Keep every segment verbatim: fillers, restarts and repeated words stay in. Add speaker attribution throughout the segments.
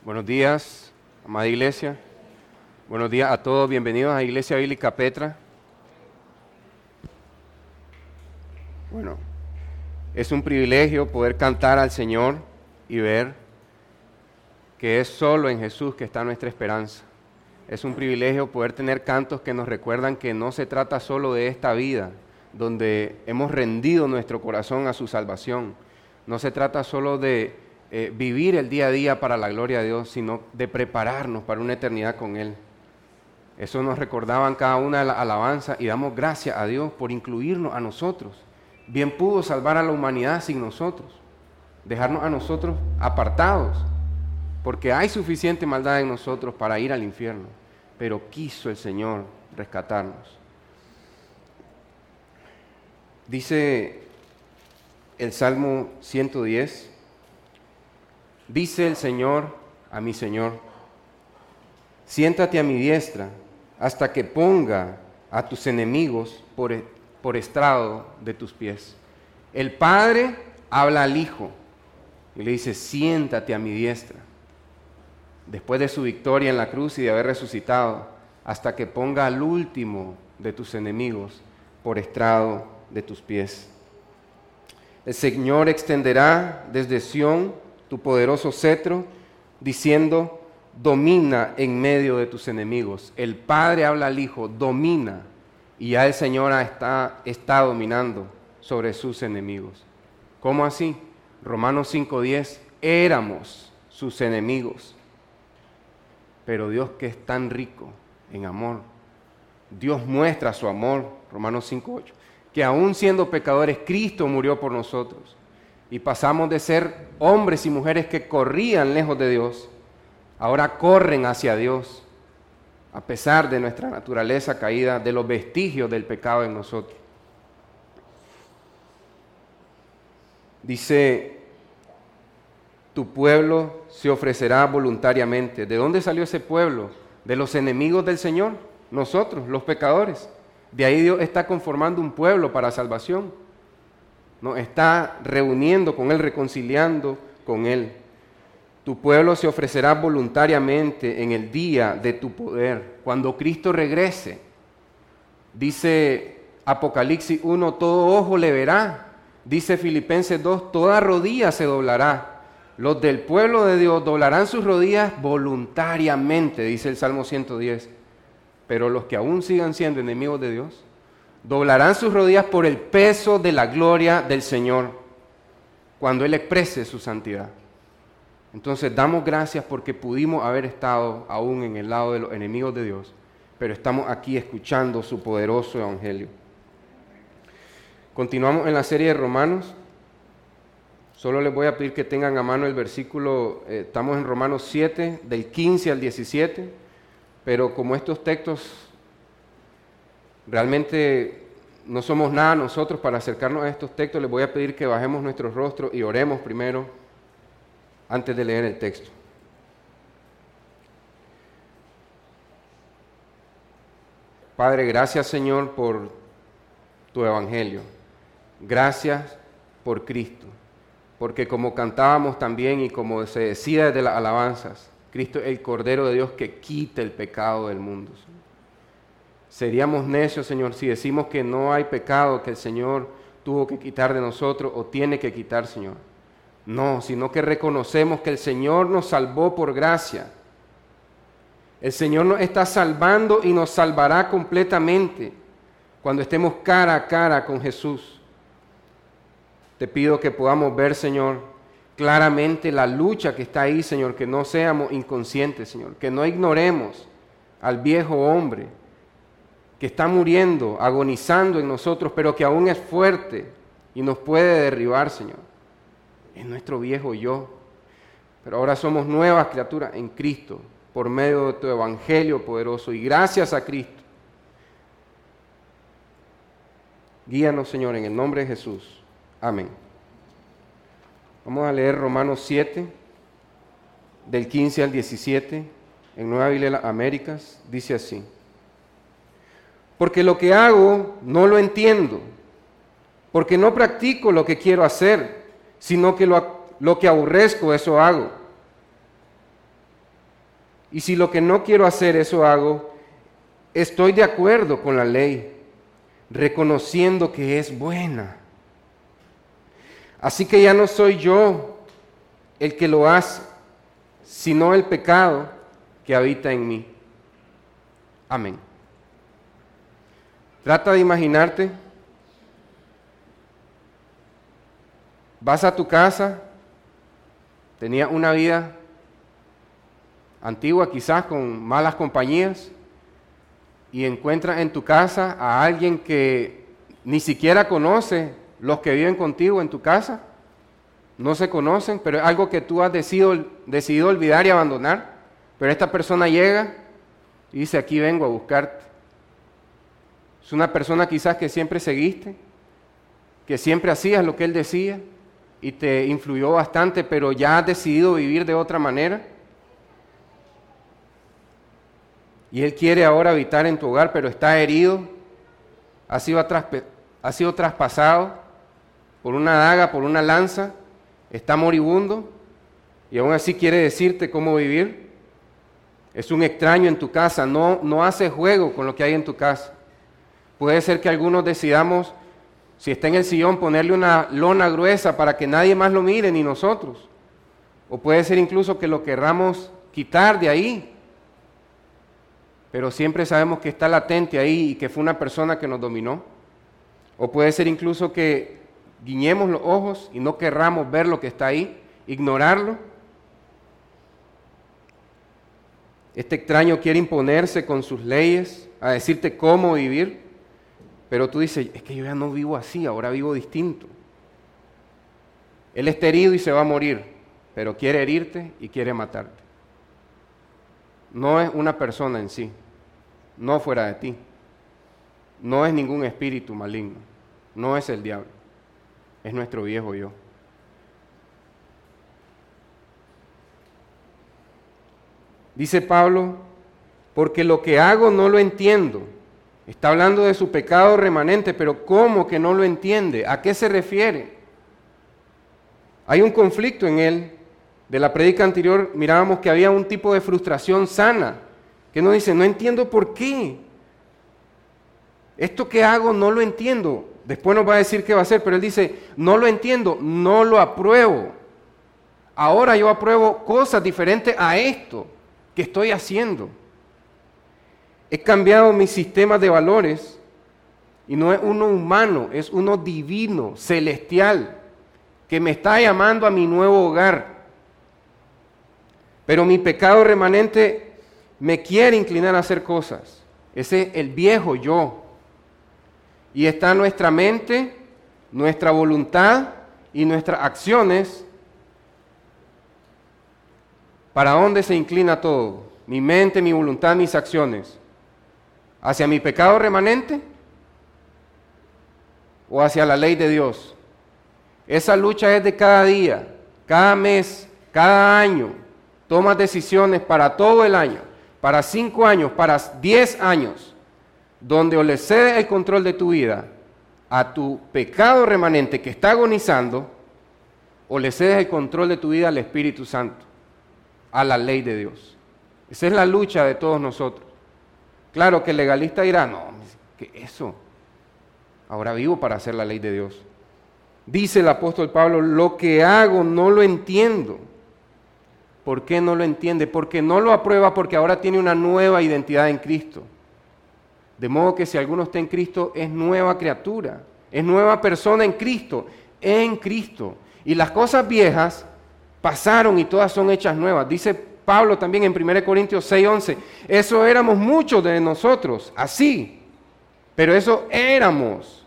Speaker 1: Buenos días, amada iglesia. Buenos días a todos. Bienvenidos a Iglesia Bíblica Petra. Bueno, es un privilegio poder cantar al Señor y ver que es solo en Jesús que está nuestra esperanza. Es un privilegio poder tener cantos que nos recuerdan que no se trata solo de esta vida, donde hemos rendido nuestro corazón a su salvación. No se trata solo de eh, vivir el día a día para la gloria de Dios, sino de prepararnos para una eternidad con Él. Eso nos recordaban cada una de las alabanzas y damos gracias a Dios por incluirnos a nosotros. Bien pudo salvar a la humanidad sin nosotros, dejarnos a nosotros apartados, porque hay suficiente maldad en nosotros para ir al infierno, pero quiso el Señor rescatarnos. Dice el Salmo ciento diez, dice el Señor a mi Señor, siéntate a mi diestra hasta que ponga a tus enemigos por, por estrado de tus pies. El Padre habla al Hijo y le dice, siéntate a mi diestra. Después de su victoria en la cruz y de haber resucitado, hasta que ponga al último de tus enemigos por estrado de tus pies. El Señor extenderá desde Sión tu poderoso cetro, diciendo, domina en medio de tus enemigos. El Padre habla al Hijo, domina, y ya el Señor está, está dominando sobre sus enemigos. ¿Cómo así? Romanos cinco diez, éramos sus enemigos, pero Dios, que es tan rico en amor, Dios muestra su amor, Romanos cinco ocho, que aún siendo pecadores, Cristo murió por nosotros, y pasamos de ser hombres y mujeres que corrían lejos de Dios, ahora corren hacia Dios, a pesar de nuestra naturaleza caída, de los vestigios del pecado en nosotros. Dice, tu pueblo se ofrecerá voluntariamente. ¿De dónde salió ese pueblo? De los enemigos del Señor, nosotros, los pecadores. De ahí Dios está conformando un pueblo para salvación. Nos está reuniendo con Él, reconciliando con Él. Tu pueblo se ofrecerá voluntariamente en el día de tu poder, cuando Cristo regrese. Dice Apocalipsis uno, todo ojo le verá. Dice Filipenses dos, toda rodilla se doblará. Los del pueblo de Dios doblarán sus rodillas voluntariamente, dice el Salmo ciento diez. Pero los que aún sigan siendo enemigos de Dios, doblarán sus rodillas por el peso de la gloria del Señor, cuando Él exprese su santidad. Entonces damos gracias porque pudimos haber estado aún en el lado de los enemigos de Dios, pero estamos aquí escuchando su poderoso evangelio. Continuamos en la serie de Romanos. Solo les voy a pedir que tengan a mano el versículo, eh, estamos en Romanos siete, del quince al diecisiete, pero como estos textos realmente no somos nada nosotros para acercarnos a estos textos, les voy a pedir que bajemos nuestros rostros y oremos primero antes de leer el texto. Padre, gracias Señor por tu evangelio. Gracias por Cristo, porque como cantábamos también y como se decía desde las alabanzas, Cristo es el Cordero de Dios que quita el pecado del mundo. Seríamos necios, Señor, si decimos que no hay pecado que el Señor tuvo que quitar de nosotros o tiene que quitar, Señor. No, sino que reconocemos que el Señor nos salvó por gracia. El Señor nos está salvando y nos salvará completamente cuando estemos cara a cara con Jesús. Te pido que podamos ver, Señor, claramente la lucha que está ahí, Señor, que no seamos inconscientes, Señor, que no ignoremos al viejo hombre que está muriendo, agonizando en nosotros, pero que aún es fuerte y nos puede derribar, Señor. Es nuestro viejo yo, pero ahora somos nuevas criaturas en Cristo, por medio de tu evangelio poderoso, y gracias a Cristo. Guíanos, Señor, en el nombre de Jesús. Amén. Vamos a leer Romanos siete, del quince al diecisiete, en Nueva Biblia de las Américas, dice así. Porque lo que hago no lo entiendo, porque no practico lo que quiero hacer, sino que lo, lo que aborrezco, eso hago. Y si lo que no quiero hacer, eso hago, estoy de acuerdo con la ley, reconociendo que es buena. Así que ya no soy yo el que lo hace, sino el pecado que habita en mí. Amén. Trata de imaginarte, vas a tu casa, tenías una vida antigua quizás con malas compañías y encuentras en tu casa a alguien que ni siquiera conoce los que viven contigo en tu casa, no se conocen, pero es algo que tú has decidido, decidido olvidar y abandonar, pero esta persona llega y dice, aquí vengo a buscarte. Es una persona quizás que siempre seguiste, que siempre hacías lo que él decía y te influyó bastante, pero ya has decidido vivir de otra manera. Y él quiere ahora habitar en tu hogar, pero está herido, ha sido, atraspe- ha sido traspasado por una daga, por una lanza, está moribundo y aún así quiere decirte cómo vivir. Es un extraño en tu casa, no, no hace juego con lo que hay en tu casa. Puede ser que algunos decidamos, si está en el sillón, ponerle una lona gruesa para que nadie más lo mire, ni nosotros. O puede ser incluso que lo querramos quitar de ahí. Pero siempre sabemos que está latente ahí y que fue una persona que nos dominó. O puede ser incluso que guiñemos los ojos y no querramos ver lo que está ahí, ignorarlo. Este extraño quiere imponerse con sus leyes, a decirte cómo vivir. Pero tú dices, es que yo ya no vivo así, ahora vivo distinto. Él está herido y se va a morir, pero quiere herirte y quiere matarte. No es una persona en sí, no fuera de ti. No es ningún espíritu maligno, no es el diablo, es nuestro viejo yo. Dice Pablo, porque lo que hago no lo entiendo. Está hablando de su pecado remanente, pero ¿cómo que no lo entiende? ¿A qué se refiere? Hay un conflicto en él. De la prédica anterior mirábamos que había un tipo de frustración sana, que nos dice, no entiendo por qué. Esto que hago no lo entiendo. Después nos va a decir qué va a hacer, pero él dice, no lo entiendo, no lo apruebo. Ahora yo apruebo cosas diferentes a esto que estoy haciendo. He cambiado mi sistema de valores y no es uno humano, es uno divino, celestial, que me está llamando a mi nuevo hogar. Pero mi pecado remanente me quiere inclinar a hacer cosas. Ese es el viejo yo. Y está nuestra mente, nuestra voluntad y nuestras acciones. ¿Para dónde se inclina todo? Mi mente, mi voluntad, mis acciones. ¿Hacia mi pecado remanente o hacia la ley de Dios? Esa lucha es de cada día, cada mes, cada año. Tomas decisiones para todo el año, para cinco años, para diez años, donde o le cedes el control de tu vida a tu pecado remanente que está agonizando, o le cedes el control de tu vida al Espíritu Santo, a la ley de Dios. Esa es la lucha de todos nosotros. Claro que el legalista dirá, no, ¿qué es eso? Ahora vivo para hacer la ley de Dios. Dice el apóstol Pablo, lo que hago no lo entiendo. ¿Por qué no lo entiende? Porque no lo aprueba, porque ahora tiene una nueva identidad en Cristo. De modo que si alguno está en Cristo, es nueva criatura, es nueva persona en Cristo, en Cristo. Y las cosas viejas pasaron y todas son hechas nuevas. Dice Pablo también en primera Corintios seis once, eso éramos muchos de nosotros, así, pero eso éramos.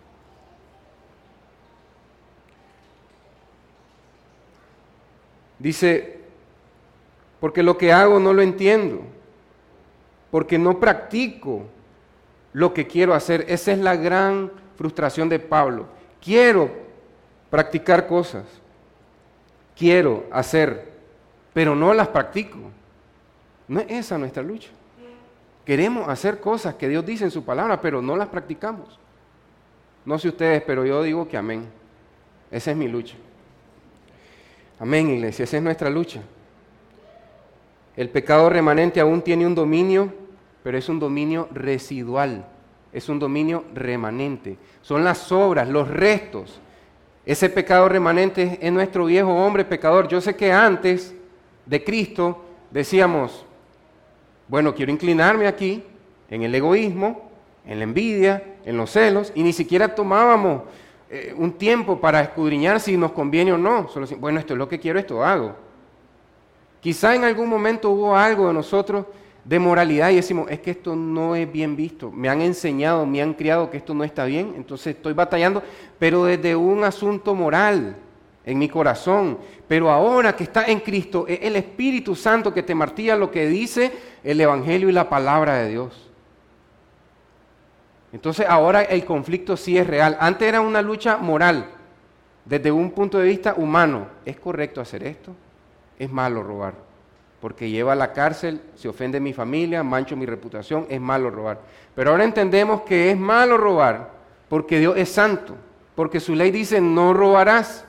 Speaker 1: Dice, porque lo que hago no lo entiendo, porque no practico lo que quiero hacer. Esa es la gran frustración de Pablo. Quiero practicar cosas, quiero hacer, pero no las practico. No es esa nuestra lucha. Queremos hacer cosas que Dios dice en su palabra, pero no las practicamos. No sé ustedes, pero yo digo que amén. Esa es mi lucha. Amén, iglesia, esa es nuestra lucha. El pecado remanente aún tiene un dominio, pero es un dominio residual, es un dominio remanente. Son las obras, los restos. Ese pecado remanente es nuestro viejo hombre pecador. Yo sé que antes de Cristo decíamos, bueno, quiero inclinarme aquí en el egoísmo, en la envidia, en los celos, y ni siquiera tomábamos eh, un tiempo para escudriñar si nos conviene o no. Solo, bueno, esto es lo que quiero, esto hago. Quizá en algún momento hubo algo de nosotros de moralidad y decimos, es que esto no es bien visto, me han enseñado, me han criado que esto no está bien, entonces estoy batallando, pero desde un asunto moral en mi corazón. Pero ahora que está en Cristo, es el Espíritu Santo que te martilla lo que dice el Evangelio y la palabra de Dios. Entonces ahora el conflicto sí es real. Antes era una lucha moral, desde un punto de vista humano. ¿Es correcto hacer esto? Es malo robar, porque lleva a la cárcel, se ofende mi familia, mancho mi reputación, es malo robar. Pero ahora entendemos que es malo robar porque Dios es santo, porque su ley dice no robarás.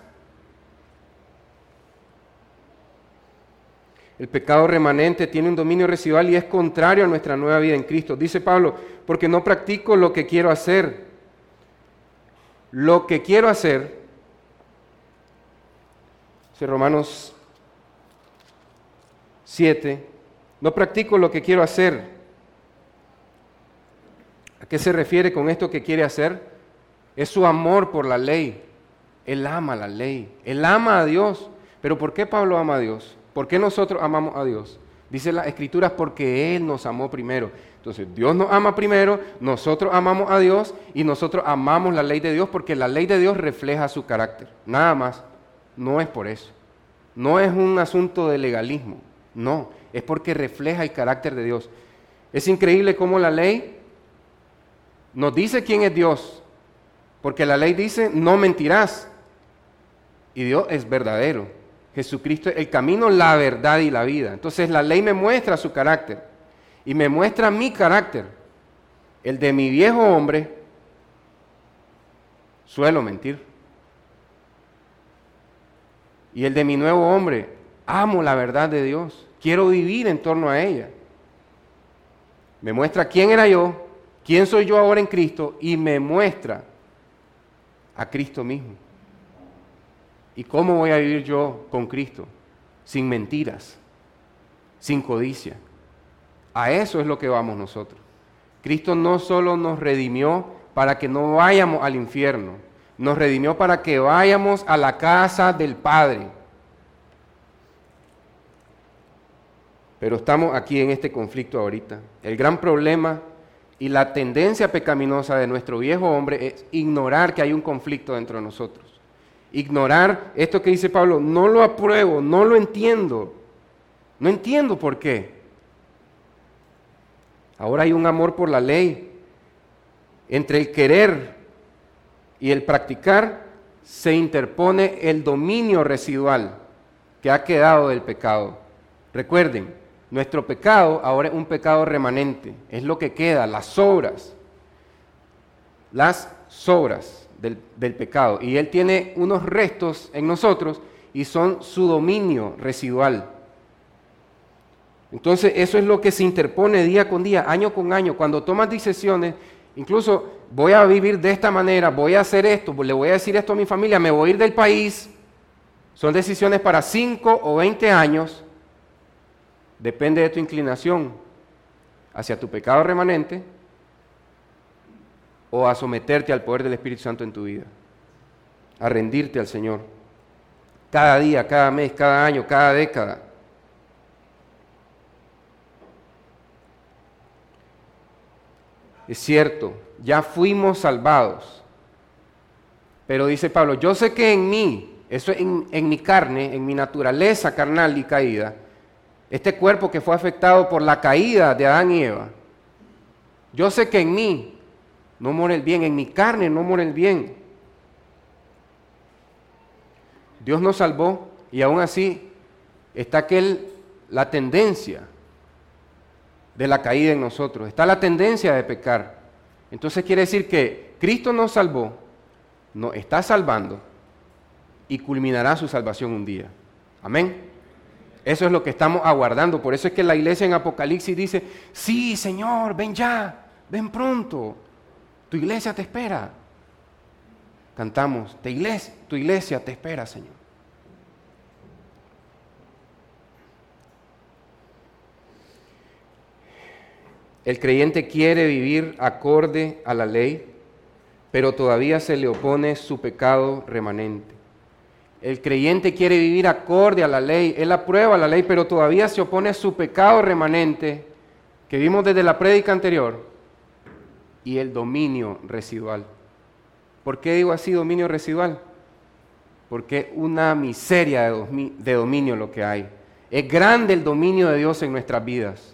Speaker 1: El pecado remanente tiene un dominio residual y es contrario a nuestra nueva vida en Cristo. Dice Pablo, porque no practico lo que quiero hacer. Lo que quiero hacer, dice Romanos siete, no practico lo que quiero hacer. ¿A qué se refiere con esto que quiere hacer? Es su amor por la ley. Él ama la ley, él ama a Dios. ¿Pero por qué Pablo ama a Dios? ¿Por qué nosotros amamos a Dios? Dice las Escrituras, porque Él nos amó primero. Entonces, Dios nos ama primero, nosotros amamos a Dios y nosotros amamos la ley de Dios porque la ley de Dios refleja su carácter. Nada más. No es por eso. No es un asunto de legalismo. No, es porque refleja el carácter de Dios. Es increíble cómo la ley nos dice quién es Dios, porque la ley dice no mentirás y Dios es verdadero. Jesucristo es el camino, la verdad y la vida. Entonces la ley me muestra su carácter y me muestra mi carácter. El de mi viejo hombre, suelo mentir. Y el de mi nuevo hombre, amo la verdad de Dios. Quiero vivir en torno a ella. Me muestra quién era yo, quién soy yo ahora en Cristo y me muestra a Cristo mismo. ¿Y cómo voy a vivir yo con Cristo? Sin mentiras, sin codicia. A eso es lo que vamos nosotros. Cristo no solo nos redimió para que no vayamos al infierno, nos redimió para que vayamos a la casa del Padre. Pero estamos aquí en este conflicto ahorita. El gran problema y la tendencia pecaminosa de nuestro viejo hombre es ignorar que hay un conflicto dentro de nosotros. Ignorar esto que dice Pablo, no lo apruebo, no lo entiendo. No entiendo por qué. Ahora hay un amor por la ley. Entre el querer y el practicar se interpone el dominio residual que ha quedado del pecado. Recuerden, nuestro pecado ahora es un pecado remanente, es lo que queda, las sobras, las sobras del, del pecado. Y Él tiene unos restos en nosotros y son su dominio residual. Entonces eso es lo que se interpone día con día, año con año. Cuando tomas decisiones, incluso voy a vivir de esta manera, voy a hacer esto, le voy a decir esto a mi familia, me voy a ir del país. Son decisiones para cinco o veinte años. Depende de tu inclinación hacia tu pecado remanente o a someterte al poder del Espíritu Santo en tu vida, a rendirte al Señor. Cada día, cada mes, cada año, cada década. Es cierto, ya fuimos salvados. Pero dice Pablo, yo sé que en mí, eso es en, en mi carne, en mi naturaleza carnal y caída, este cuerpo que fue afectado por la caída de Adán y Eva, yo sé que en mí no mora el bien, en mi carne no mora el bien. Dios nos salvó y aún así está aquel, la tendencia de la caída en nosotros, está la tendencia de pecar. Entonces quiere decir que Cristo nos salvó, nos está salvando y culminará su salvación un día. Amén. Eso es lo que estamos aguardando. Por eso es que la iglesia en Apocalipsis dice, sí, Señor, ven ya, ven pronto. Tu iglesia te espera. Cantamos, tu iglesia, tu iglesia te espera, Señor. El creyente quiere vivir acorde a la ley, pero todavía se le opone su pecado remanente. El creyente quiere vivir acorde a la ley, él aprueba la ley, pero todavía se opone a su pecado remanente, que vimos desde la prédica anterior, y el dominio residual. ¿Por qué digo así, dominio residual? Porque es una miseria de, domi- de dominio lo que hay. Es grande el dominio de Dios en nuestras vidas.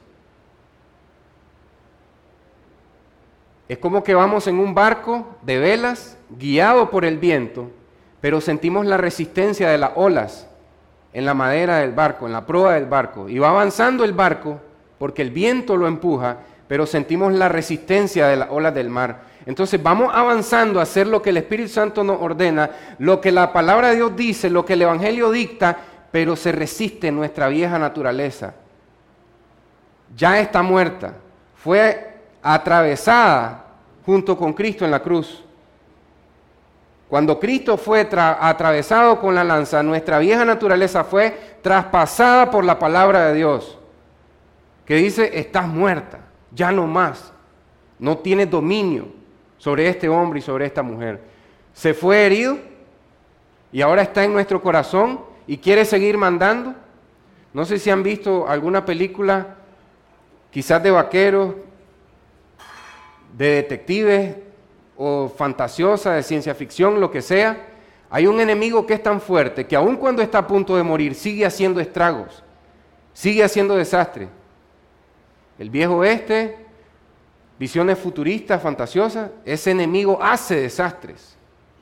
Speaker 1: Es como que vamos en un barco de velas, guiado por el viento, pero sentimos la resistencia de las olas en la madera del barco, en la proa del barco. Y va avanzando el barco porque el viento lo empuja, pero sentimos la resistencia de las olas del mar. Entonces vamos avanzando a hacer lo que el Espíritu Santo nos ordena, lo que la palabra de Dios dice, lo que el Evangelio dicta, pero se resiste nuestra vieja naturaleza. Ya está muerta, fue atravesada junto con Cristo en la cruz. Cuando Cristo fue tra- atravesado con la lanza, nuestra vieja naturaleza fue traspasada por la palabra de Dios, que dice, estás muerta, ya no más, no tienes dominio sobre este hombre y sobre esta mujer. Se fue herido y ahora está en nuestro corazón y quiere seguir mandando. No sé si han visto alguna película, quizás de vaqueros, de detectives, o fantasiosa, de ciencia ficción, lo que sea. Hay un enemigo que es tan fuerte que aun cuando está a punto de morir sigue haciendo estragos, sigue haciendo desastre. El viejo oeste, visiones futuristas, fantasiosas, ese enemigo hace desastres.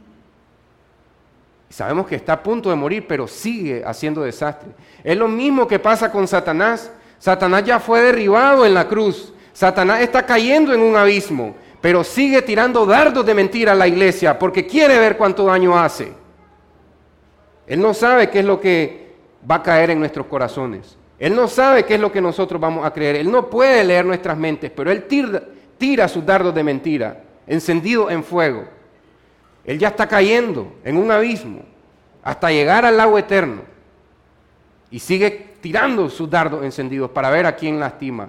Speaker 1: Y sabemos que está a punto de morir, pero sigue haciendo desastre. Es lo mismo que pasa con Satanás. Satanás ya fue derribado en la cruz. Satanás está cayendo en un abismo, pero sigue tirando dardos de mentira a la iglesia porque quiere ver cuánto daño hace. Él no sabe qué es lo que va a caer en nuestros corazones. Él no sabe qué es lo que nosotros vamos a creer. Él no puede leer nuestras mentes, pero él tira, tira sus dardos de mentira, encendidos en fuego. Él ya está cayendo en un abismo hasta llegar al lago eterno y sigue tirando sus dardos encendidos para ver a quién lastima.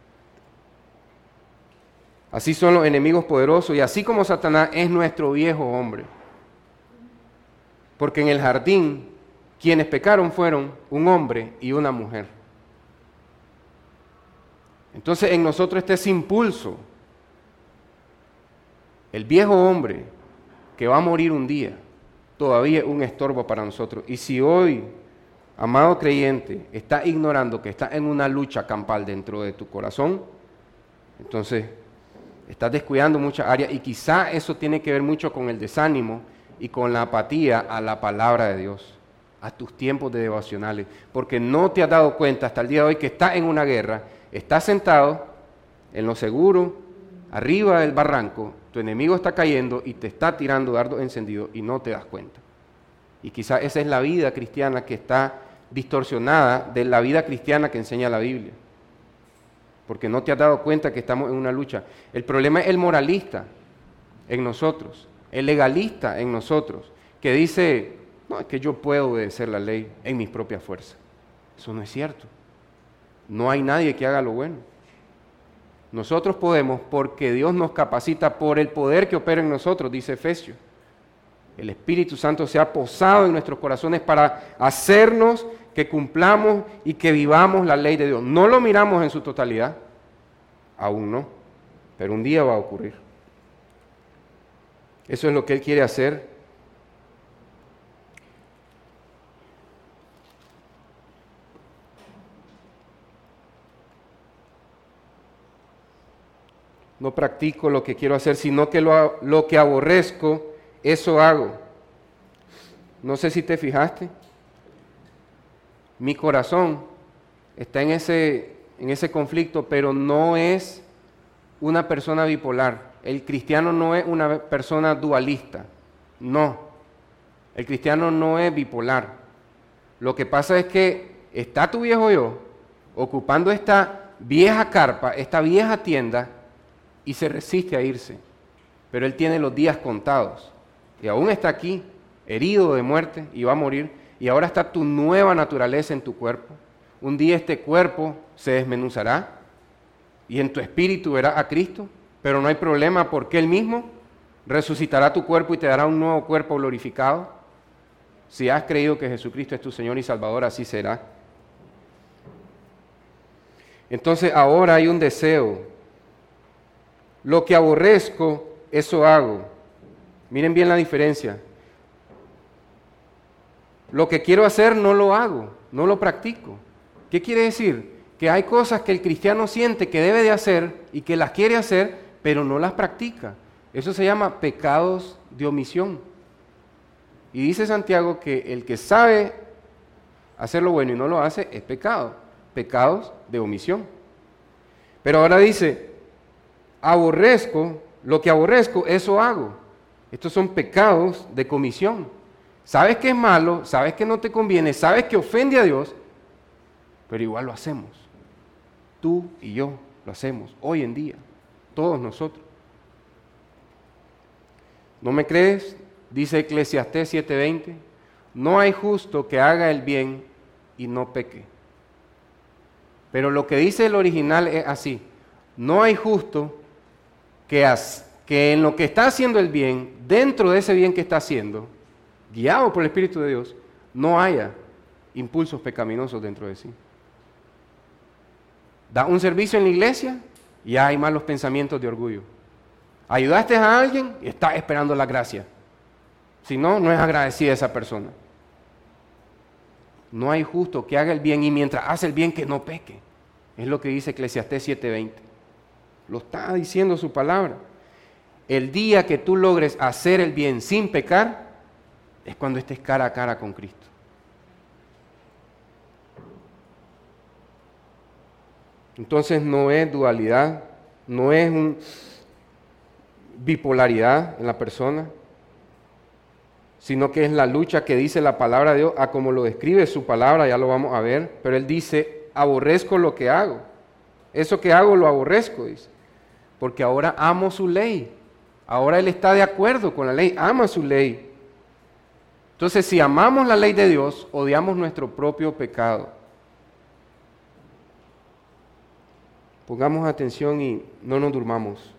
Speaker 1: Así son los enemigos poderosos y así como Satanás es nuestro viejo hombre. Porque en el jardín quienes pecaron fueron un hombre y una mujer. Entonces en nosotros está ese impulso. El viejo hombre que va a morir un día todavía es un estorbo para nosotros. Y si hoy, amado creyente, estás ignorando que estás en una lucha campal dentro de tu corazón, entonces estás descuidando muchas áreas y quizá eso tiene que ver mucho con el desánimo y con la apatía a la palabra de Dios, a tus tiempos de devocionales, porque no te has dado cuenta hasta el día de hoy que estás en una guerra, estás sentado en lo seguro, arriba del barranco, tu enemigo está cayendo y te está tirando dardos encendidos y no te das cuenta. Y quizá esa es la vida cristiana que está distorsionada de la vida cristiana que enseña la Biblia. Porque no te has dado cuenta que estamos en una lucha. El problema es el moralista en nosotros, el legalista en nosotros, que dice, no, es que yo puedo obedecer la ley en mis propias fuerzas. Eso no es cierto. No hay nadie que haga lo bueno. Nosotros podemos porque Dios nos capacita por el poder que opera en nosotros, dice Efesios. El Espíritu Santo se ha posado en nuestros corazones para hacernos que cumplamos y que vivamos la ley de Dios. No lo miramos en su totalidad, aún no, pero un día va a ocurrir. Eso es lo que Él quiere hacer. No practico lo que quiero hacer, sino que lo, lo que aborrezco, eso hago. No sé si te fijaste. Mi corazón está en ese, en ese conflicto, pero no es una persona bipolar. El cristiano no es una persona dualista. No. El cristiano no es bipolar. Lo que pasa es que está tu viejo yo ocupando esta vieja carpa, esta vieja tienda, y se resiste a irse. Pero él tiene los días contados. Y aún está aquí, herido de muerte, y va a morir. Y ahora está tu nueva naturaleza en tu cuerpo. Un día este cuerpo se desmenuzará, y en tu espíritu verá a Cristo. Pero no hay problema, porque Él mismo resucitará tu cuerpo y te dará un nuevo cuerpo glorificado. Si has creído que Jesucristo es tu Señor y Salvador, así será. Entonces ahora hay un deseo. Lo que aborrezco, eso hago. Miren bien la diferencia. Lo que quiero hacer no lo hago, no lo practico. ¿Qué quiere decir? Que hay cosas que el cristiano siente que debe de hacer y que las quiere hacer, pero no las practica. Eso se llama pecados de omisión. Y dice Santiago que el que sabe hacer lo bueno y no lo hace es pecado. Pecados de omisión. Pero ahora dice, aborrezco, lo que aborrezco, eso hago. Estos son pecados de comisión. Sabes que es malo, sabes que no te conviene, sabes que ofende a Dios, pero igual lo hacemos. Tú y yo lo hacemos hoy en día, todos nosotros. ¿No me crees? Dice Eclesiastés siete veinte, no hay justo que haga el bien y no peque. Pero lo que dice el original es así, no hay justo que, as, que en lo que está haciendo el bien, dentro de ese bien que está haciendo, guiado por el Espíritu de Dios, no haya impulsos pecaminosos dentro de sí. Da un servicio en la iglesia y ya hay malos pensamientos de orgullo. Ayudaste a alguien y está esperando la gracia. Si no, no es agradecida esa persona. No hay justo que haga el bien y mientras hace el bien que no peque. Es lo que dice Eclesiastés siete veinte. Lo está diciendo su palabra. El día que tú logres hacer el bien sin pecar, es cuando estés cara a cara con Cristo. Entonces no es dualidad, no es un bipolaridad en la persona, sino que es la lucha que dice la palabra de Dios, a como lo describe su palabra, ya lo vamos a ver, pero él dice, aborrezco lo que hago. Eso que hago lo aborrezco, dice, porque ahora amo su ley. Ahora él está de acuerdo con la ley, ama su ley. Entonces, si amamos la ley de Dios, odiamos nuestro propio pecado. Pongamos atención y no nos durmamos.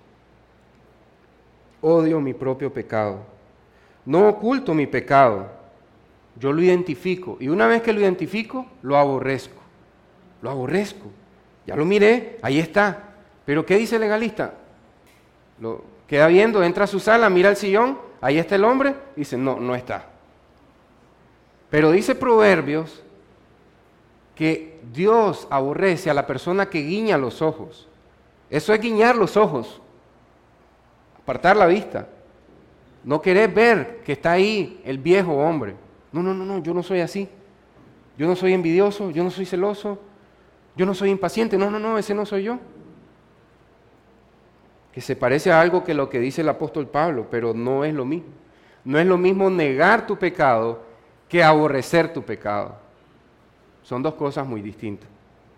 Speaker 1: Odio mi propio pecado. No oculto mi pecado. Yo lo identifico. Y una vez que lo identifico, lo aborrezco. Lo aborrezco. Ya lo miré, ahí está. Pero ¿qué dice el legalista? Lo queda viendo, entra a su sala, mira el sillón, ahí está el hombre, y dice, no, no está. Pero dice Proverbios que Dios aborrece a la persona que guiña los ojos. Eso es guiñar los ojos, apartar la vista. No querer ver que está ahí el viejo hombre. No, no, no, no, yo no soy así. Yo no soy envidioso, yo no soy celoso, yo no soy impaciente. No, no, no, ese no soy yo. Que se parece a algo que lo que dice el apóstol Pablo, pero no es lo mismo. No es lo mismo negar tu pecado que aborrecer tu pecado. Son dos cosas muy distintas.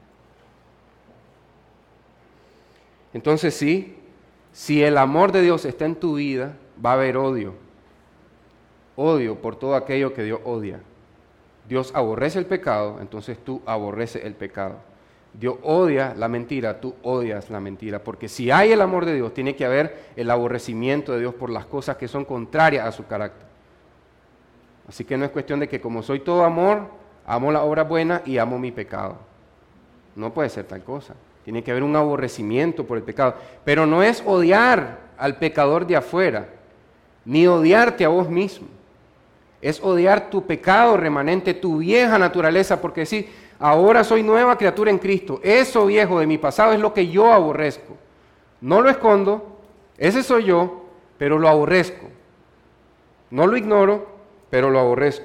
Speaker 1: Entonces sí, si el amor de Dios está en tu vida, va a haber odio. Odio por todo aquello que Dios odia. Dios aborrece el pecado, entonces tú aborreces el pecado. Dios odia la mentira, tú odias la mentira. Porque si hay el amor de Dios, tiene que haber el aborrecimiento de Dios por las cosas que son contrarias a su carácter. Así que no es cuestión de que como soy todo amor, amo la obra buena y amo mi pecado. No puede ser tal cosa. Tiene que haber un aborrecimiento por el pecado. Pero no es odiar al pecador de afuera, ni odiarte a vos mismo. Es odiar tu pecado remanente, tu vieja naturaleza, porque sí, ahora soy nueva criatura en Cristo. Eso viejo de mi pasado es lo que yo aborrezco. No lo escondo, ese soy yo, pero lo aborrezco. No lo ignoro, pero lo aborrezco.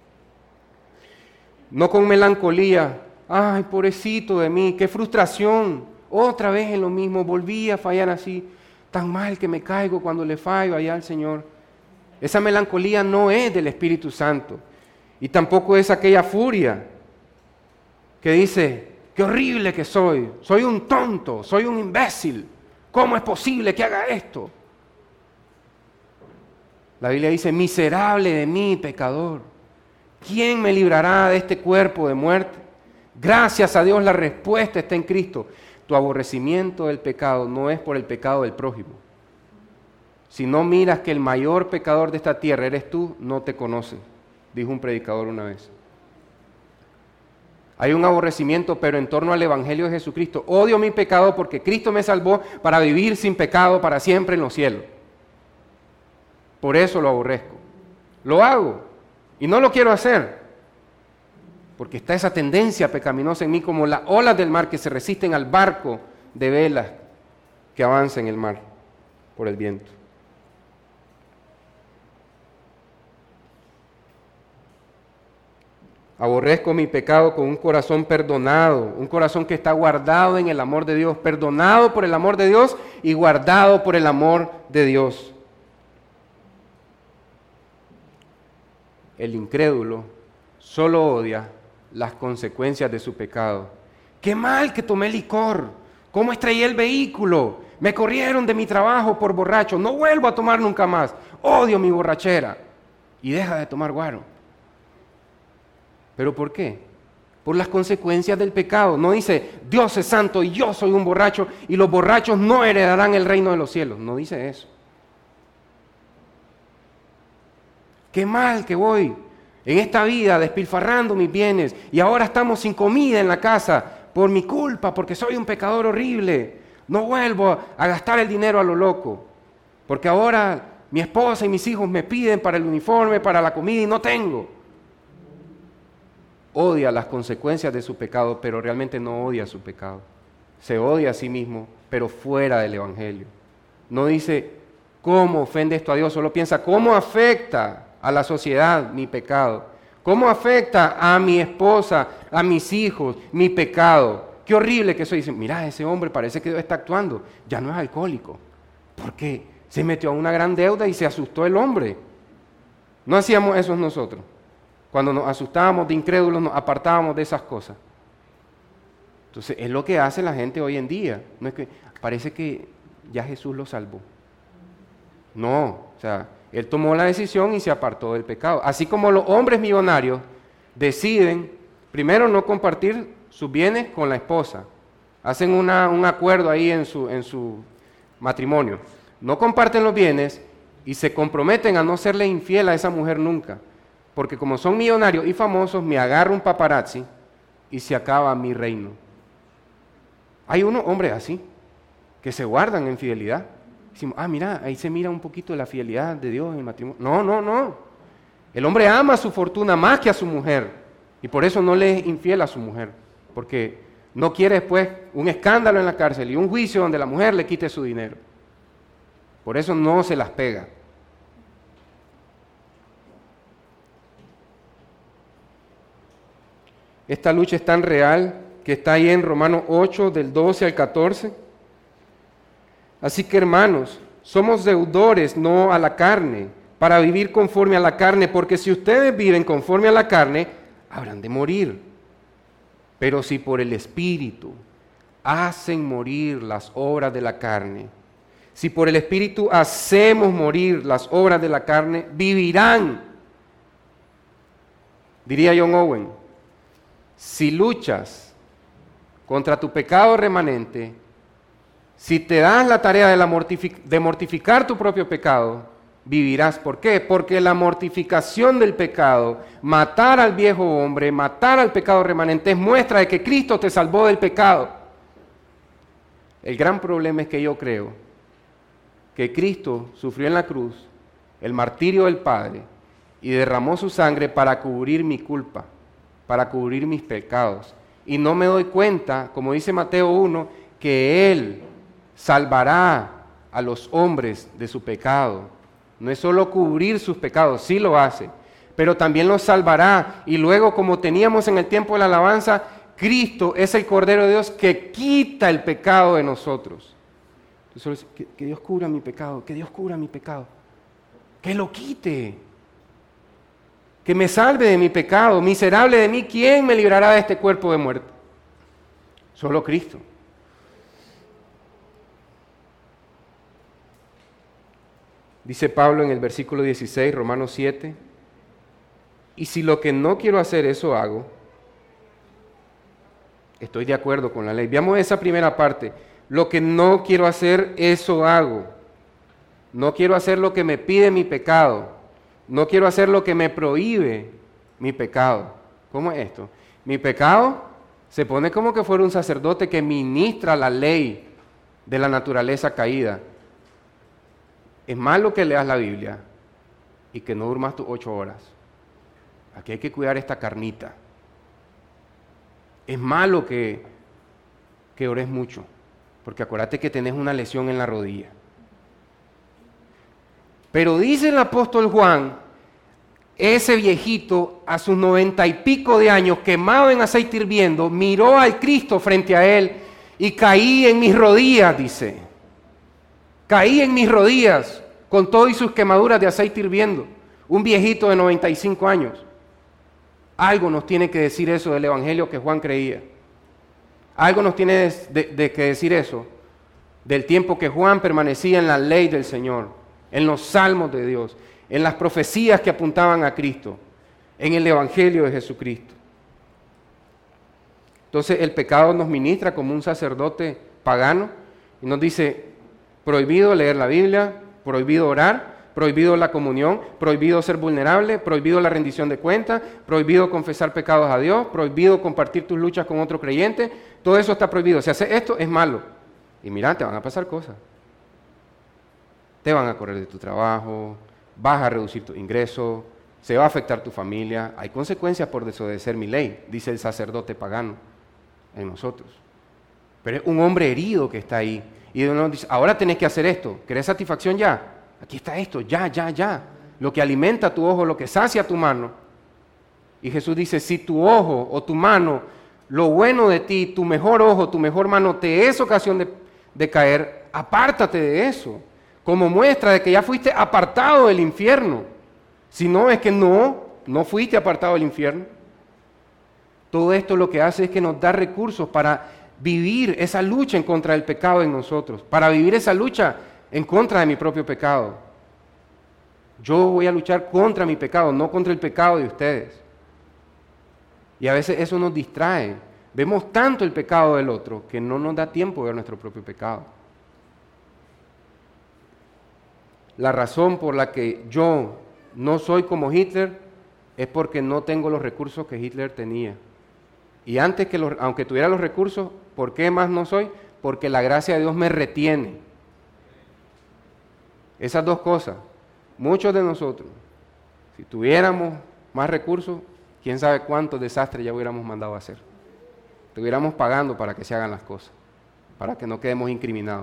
Speaker 1: No con melancolía, ay, pobrecito de mí, qué frustración, otra vez en lo mismo, volví a fallar así, tan mal que me caigo cuando le fallo allá al Señor. Esa melancolía no es del Espíritu Santo y tampoco es aquella furia que dice, qué horrible que soy, soy un tonto, soy un imbécil, ¿cómo es posible que haga esto? La Biblia dice, miserable de mí, pecador, ¿quién me librará de este cuerpo de muerte? Gracias a Dios la respuesta está en Cristo. Tu aborrecimiento del pecado no es por el pecado del prójimo. Si no miras que el mayor pecador de esta tierra eres tú, no te conocen, dijo un predicador una vez. Hay un aborrecimiento, pero en torno al Evangelio de Jesucristo. Odio mi pecado porque Cristo me salvó para vivir sin pecado para siempre en los cielos. Por eso lo aborrezco. Lo hago y no lo quiero hacer, porque está esa tendencia pecaminosa en mí como las olas del mar que se resisten al barco de velas que avanza en el mar por el viento. Aborrezco mi pecado con un corazón perdonado, un corazón que está guardado en el amor de Dios, perdonado por el amor de Dios y guardado por el amor de Dios. El incrédulo solo odia las consecuencias de su pecado. ¡Qué mal que tomé licor! ¿Cómo estrellé el vehículo? Me corrieron de mi trabajo por borracho. No vuelvo a tomar nunca más. Odio mi borrachera. Y deja de tomar guaro. ¿Pero por qué? Por las consecuencias del pecado. No dice, Dios es santo y yo soy un borracho y los borrachos no heredarán el reino de los cielos. No dice eso. Qué mal que voy en esta vida despilfarrando mis bienes y ahora estamos sin comida en la casa por mi culpa, porque soy un pecador horrible. No vuelvo a gastar el dinero a lo loco, porque ahora mi esposa y mis hijos me piden para el uniforme, para la comida y no tengo. Odia las consecuencias de su pecado, pero realmente no odia su pecado. Se odia a sí mismo, pero fuera del Evangelio. No dice, ¿cómo ofende esto a Dios? Solo piensa, ¿cómo afecta a la sociedad mi pecado? ¿Cómo afecta a mi esposa, a mis hijos, mi pecado? Qué horrible que soy. Dice, mira, ese hombre parece que Dios está actuando. Ya no es alcohólico. ¿Por qué? Se metió a una gran deuda y se asustó el hombre. No hacíamos eso nosotros. Cuando nos asustábamos de incrédulos, nos apartábamos de esas cosas. Entonces, es lo que hace la gente hoy en día. No es que parece que ya Jesús lo salvó. No, o sea, Él tomó la decisión y se apartó del pecado. Así como los hombres millonarios deciden, primero, no compartir sus bienes con la esposa. Hacen una, un acuerdo ahí en su, en su matrimonio. No comparten los bienes y se comprometen a no serle infiel a esa mujer nunca. Porque como son millonarios y famosos, me agarra un paparazzi y se acaba mi reino. Hay unos hombres así, que se guardan en fidelidad. Decimos, ah, mira, ahí se mira un poquito de la fidelidad de Dios en el matrimonio. No, no, no. El hombre ama su fortuna más que a su mujer. Y por eso no le es infiel a su mujer. Porque no quiere después un escándalo en la cárcel y un juicio donde la mujer le quite su dinero. Por eso no se las pega. Esta lucha es tan real que está ahí en Romanos ocho, del doce al catorce. Así que, hermanos, somos deudores, no a la carne, para vivir conforme a la carne, porque si ustedes viven conforme a la carne, habrán de morir. Pero si por el Espíritu hacen morir las obras de la carne, si por el Espíritu hacemos morir las obras de la carne, vivirán. Diría John Owen, si luchas contra tu pecado remanente, si te das la tarea de, la mortific- de mortificar tu propio pecado, vivirás. ¿Por qué? Porque la mortificación del pecado, matar al viejo hombre, matar al pecado remanente, es muestra de que Cristo te salvó del pecado. El gran problema es que yo creo que Cristo sufrió en la cruz el martirio del Padre y derramó su sangre para cubrir mi culpa, para cubrir mis pecados. Y no me doy cuenta, como dice Mateo uno, que Él salvará a los hombres de su pecado. No es solo cubrir sus pecados, sí lo hace, pero también los salvará. Y luego, como teníamos en el tiempo de la alabanza, Cristo es el Cordero de Dios que quita el pecado de nosotros. Entonces, que, que Dios cubra mi pecado, que Dios cubra mi pecado, que lo quite. que me salve de mi pecado. Miserable de mí, ¿quién me librará de este cuerpo de muerte? Solo Cristo. Dice Pablo en el versículo dieciséis, Romanos siete, y si lo que no quiero hacer, eso hago, estoy de acuerdo con la ley. Veamos esa primera parte. Lo que no quiero hacer, eso hago. No quiero hacer lo que me pide mi pecado. No quiero hacer lo que me prohíbe mi pecado. ¿Cómo es esto? Mi pecado se pone como que fuera un sacerdote que ministra la ley de la naturaleza caída. Es malo que leas la Biblia y que no durmas tus ocho horas. Aquí hay que cuidar esta carnita. Es malo que, que ores mucho, porque acuérdate que tenés una lesión en la rodilla. Pero dice el apóstol Juan, ese viejito a sus noventa y pico de años, quemado en aceite hirviendo, miró al Cristo frente a él y caí en mis rodillas, dice. Caí en mis rodillas con todo y sus quemaduras de aceite hirviendo. Un viejito de noventa y cinco años. Algo nos tiene que decir eso del evangelio que Juan creía. Algo nos tiene de, de, de que decir eso del tiempo que Juan permanecía en la ley del Señor, en los salmos de Dios, en las profecías que apuntaban a Cristo, en el evangelio de Jesucristo. Entonces el pecado nos ministra como un sacerdote pagano y nos dice: prohibido leer la Biblia, prohibido orar, prohibido la comunión, prohibido ser vulnerable, prohibido la rendición de cuentas, prohibido confesar pecados a Dios, prohibido compartir tus luchas con otro creyente. Todo eso está prohibido. Si haces esto, es malo. Y mira, te van a pasar cosas. Te van a correr de tu trabajo, vas a reducir tus ingresos, se va a afectar tu familia. Hay consecuencias por desobedecer mi ley, dice el sacerdote pagano en nosotros. Pero es un hombre herido que está ahí. Y uno dice: ahora tenés que hacer esto. ¿Querés satisfacción ya? Aquí está esto, ya, ya, ya. Lo que alimenta tu ojo, lo que sacia tu mano. Y Jesús dice: si tu ojo o tu mano, lo bueno de ti, tu mejor ojo, tu mejor mano, te es ocasión de, de caer, apártate de eso. Como muestra de que ya fuiste apartado del infierno. Si no, es que no, no fuiste apartado del infierno. Todo esto lo que hace es que nos da recursos para vivir esa lucha en contra del pecado en nosotros, para vivir esa lucha en contra de mi propio pecado. Yo voy a luchar contra mi pecado, no contra el pecado de ustedes. Y a veces eso nos distrae. Vemos tanto el pecado del otro que no nos da tiempo de ver nuestro propio pecado. La razón por la que yo no soy como Hitler es porque no tengo los recursos que Hitler tenía. Y antes que los, aunque tuviera los recursos, ¿por qué más no soy? Porque la gracia de Dios me retiene. Esas dos cosas. Muchos de nosotros, si tuviéramos más recursos, quién sabe cuántos desastres ya hubiéramos mandado a hacer. Estuviéramos pagando para que se hagan las cosas, para que no quedemos incriminados.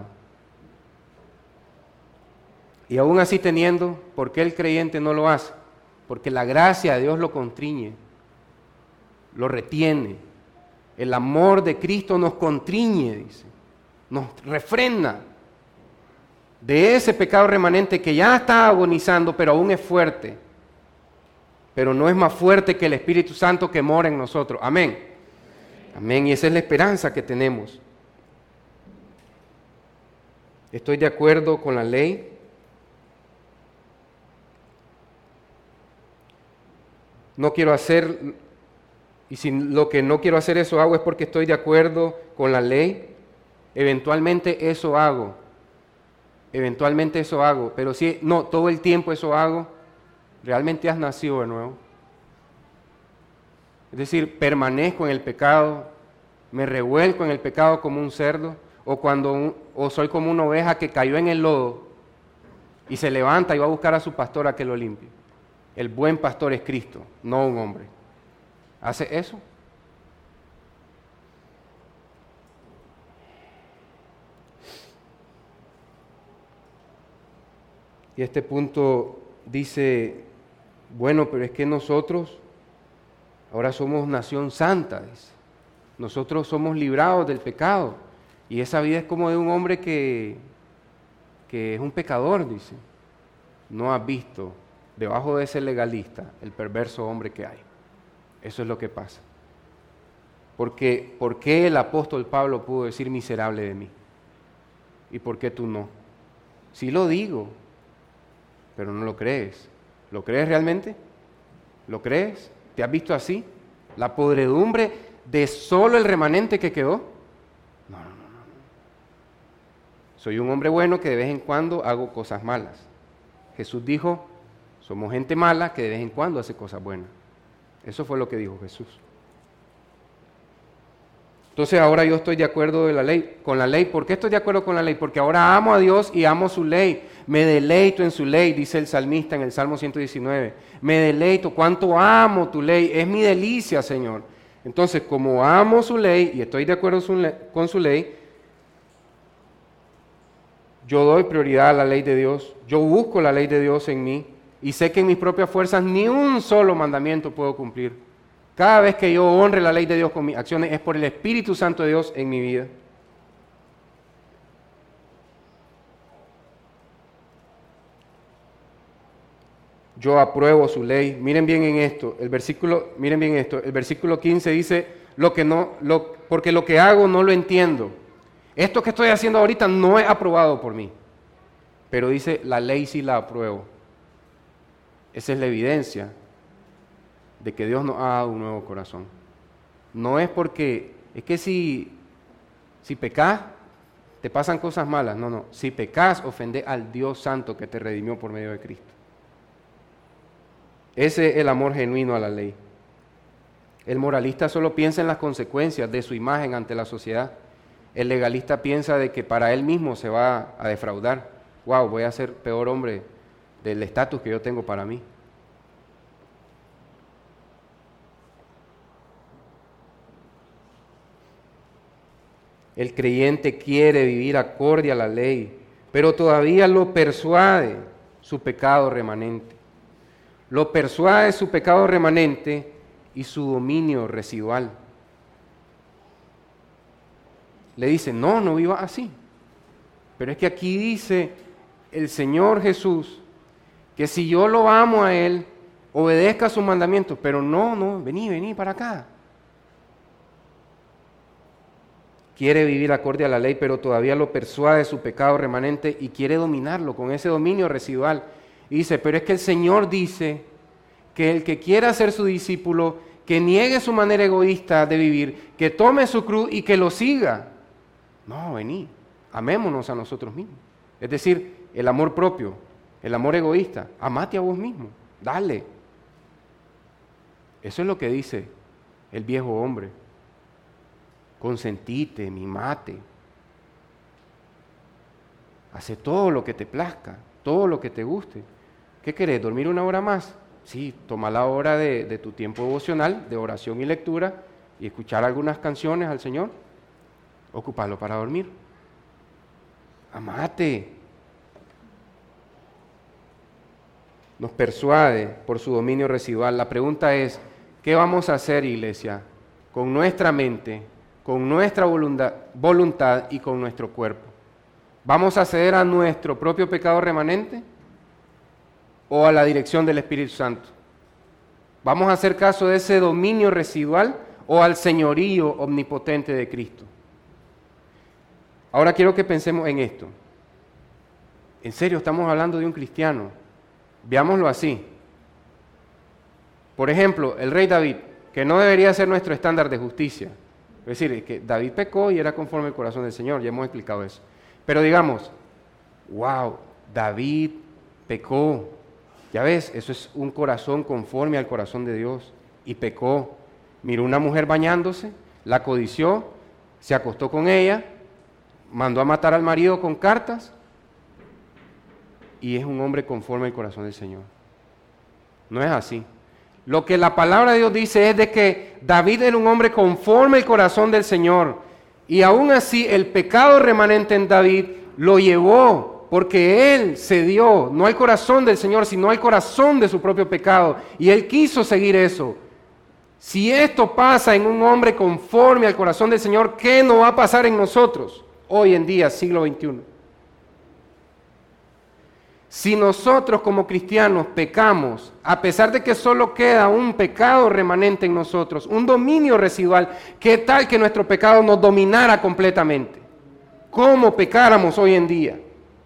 Speaker 1: Y aún así teniendo, ¿por qué el creyente no lo hace? Porque la gracia de Dios lo constriñe, lo retiene. El amor de Cristo nos constriñe, dice, nos refrena de ese pecado remanente que ya está agonizando, pero aún es fuerte. Pero no es más fuerte que el Espíritu Santo que mora en nosotros. Amén. Amén. Y esa es la esperanza que tenemos. Estoy de acuerdo con la ley. No quiero hacer, y si lo que no quiero hacer eso hago es porque estoy de acuerdo con la ley. Eventualmente eso hago. Eventualmente eso hago. Pero si no, todo el tiempo eso hago, realmente has nacido de nuevo. Es decir, permanezco en el pecado, me revuelco en el pecado como un cerdo, o cuando un, o soy como una oveja que cayó en el lodo y se levanta y va a buscar a su pastor a que lo limpie. El buen pastor es Cristo, no un hombre. ¿Hace eso? Y este punto dice, bueno, pero es que nosotros ahora somos nación santa, dice. Nosotros somos librados del pecado. Y esa vida es como de un hombre que, que es un pecador, dice. No has visto debajo de ese legalista, el perverso hombre que hay. Eso es lo que pasa. Porque, ¿por qué el apóstol Pablo pudo decir miserable de mí? ¿Y por qué tú no? Sí lo digo, pero no lo crees. ¿Lo crees realmente? ¿Lo crees? ¿Te has visto así? ¿La podredumbre de solo el remanente que quedó? No, no, no, no. Soy un hombre bueno que de vez en cuando hago cosas malas. Jesús dijo, somos gente mala que de vez en cuando hace cosas buenas. Eso fue lo que dijo Jesús. Entonces ahora yo estoy de acuerdo de la ley, con la ley. ¿Por qué estoy de acuerdo con la ley? Porque ahora amo a Dios y amo su ley. Me deleito en su ley, dice el salmista en el Salmo ciento diecinueve. Me deleito, cuánto amo tu ley. Es mi delicia, Señor. Entonces, como amo su ley y estoy de acuerdo con su ley, yo doy prioridad a la ley de Dios. Yo busco la ley de Dios en mí y sé que en mis propias fuerzas ni un solo mandamiento puedo cumplir. Cada vez que yo honre la ley de Dios con mis acciones es por el Espíritu Santo de Dios en mi vida. Yo apruebo su ley. Miren bien en esto, el versículo, miren bien esto, el versículo quince dice, lo que no, lo, porque lo que hago no lo entiendo. Esto que estoy haciendo ahorita no es aprobado por mí. Pero dice, la ley sí la apruebo. Esa es la evidencia de que Dios nos ha dado un nuevo corazón. No es porque, es que si, si pecas, te pasan cosas malas. No, no. Si pecas, ofende al Dios Santo que te redimió por medio de Cristo. Ese es el amor genuino a la ley. El moralista solo piensa en las consecuencias de su imagen ante la sociedad. El legalista piensa de que para él mismo se va a defraudar. Wow, voy a ser peor hombre del estatus que yo tengo para mí. El creyente quiere vivir acorde a la ley, pero todavía lo persuade su pecado remanente. Lo persuade su pecado remanente y su dominio residual. Le dice, no, no vivas así. Pero es que aquí dice el Señor Jesús que si yo lo amo a Él, obedezca sus mandamientos, pero no, no, vení, vení para acá. Quiere vivir acorde a la ley, pero todavía lo persuade su pecado remanente y quiere dominarlo con ese dominio residual. Y dice, pero es que el Señor dice que el que quiera ser su discípulo, que niegue su manera egoísta de vivir, que tome su cruz y que lo siga. No, vení, amémonos a nosotros mismos. Es decir, el amor propio, el amor egoísta, amate a vos mismo, dale. Eso es lo que dice el viejo hombre. Consentite, mimate. Hace todo lo que te plazca, todo lo que te guste. ¿Qué querés? ¿Dormir una hora más? Sí, toma la hora de, de tu tiempo devocional, de oración y lectura, y escuchar algunas canciones al Señor. Ocupalo para dormir. Amate. Nos persuade por su dominio residual. La pregunta es, ¿qué vamos a hacer, iglesia, con nuestra mente, con nuestra voluntad, voluntad y con nuestro cuerpo? ¿Vamos a ceder a nuestro propio pecado remanente o a la dirección del Espíritu Santo? ¿Vamos a hacer caso de ese dominio residual o al señorío omnipotente de Cristo? Ahora quiero que pensemos en esto. En serio, estamos hablando de un cristiano. Veámoslo así. Por ejemplo, el rey David, que no debería ser nuestro estándar de justicia. Es decir, que David pecó y era conforme al corazón del Señor, ya hemos explicado eso. Pero digamos, wow, David pecó. Ya ves, eso es un corazón conforme al corazón de Dios. Y pecó. Miró una mujer bañándose, la codició, se acostó con ella, mandó a matar al marido con cartas y es un hombre conforme al corazón del Señor. No es así. Lo que la palabra de Dios dice es de que David era un hombre conforme al corazón del Señor y aún así el pecado remanente en David lo llevó porque él cedió no al corazón del Señor sino al corazón de su propio pecado y él quiso seguir eso. Si esto pasa en un hombre conforme al corazón del Señor, ¿qué no va a pasar en nosotros hoy en día, siglo veintiuno? Si nosotros como cristianos pecamos, a pesar de que solo queda un pecado remanente en nosotros, un dominio residual, ¿qué tal que nuestro pecado nos dominara completamente? ¿Cómo pecáramos hoy en día?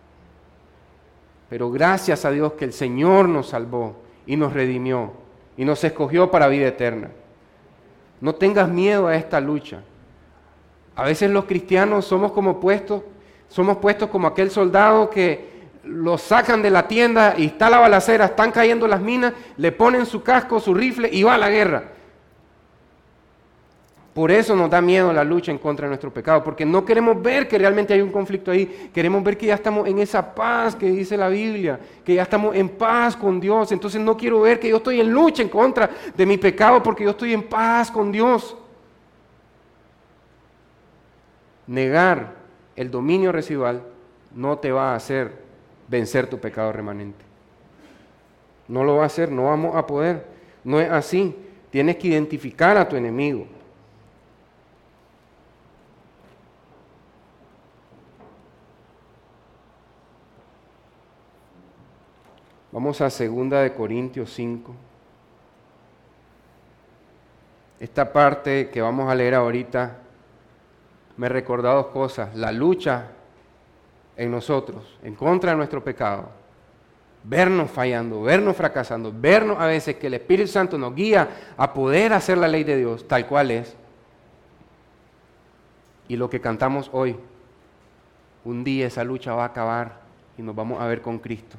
Speaker 1: Pero gracias a Dios que el Señor nos salvó y nos redimió y nos escogió para vida eterna. No tengas miedo a esta lucha. A veces los cristianos somos como puestos, somos puestos como aquel soldado que lo sacan de la tienda y está la balacera, están cayendo las minas, le ponen su casco, su rifle y va a la guerra. Por eso nos da miedo la lucha en contra de nuestro pecado, porque no queremos ver que realmente hay un conflicto ahí, queremos ver que ya estamos en esa paz que dice la Biblia, que ya estamos en paz con Dios. Entonces no quiero ver que yo estoy en lucha en contra de mi pecado porque yo estoy en paz con Dios. Negar el dominio residual no te va a hacer vencer tu pecado remanente. No lo va a hacer, no vamos a poder. No es así. Tienes que identificar a tu enemigo. Vamos a segunda de Corintios cinco. Esta parte que vamos a leer ahorita me recordó dos cosas. La lucha en nosotros, en contra de nuestro pecado. Vernos fallando, vernos fracasando, vernos a veces que el Espíritu Santo nos guía a poder hacer la ley de Dios tal cual es. Y lo que cantamos hoy, un día esa lucha va a acabar y nos vamos a ver con Cristo.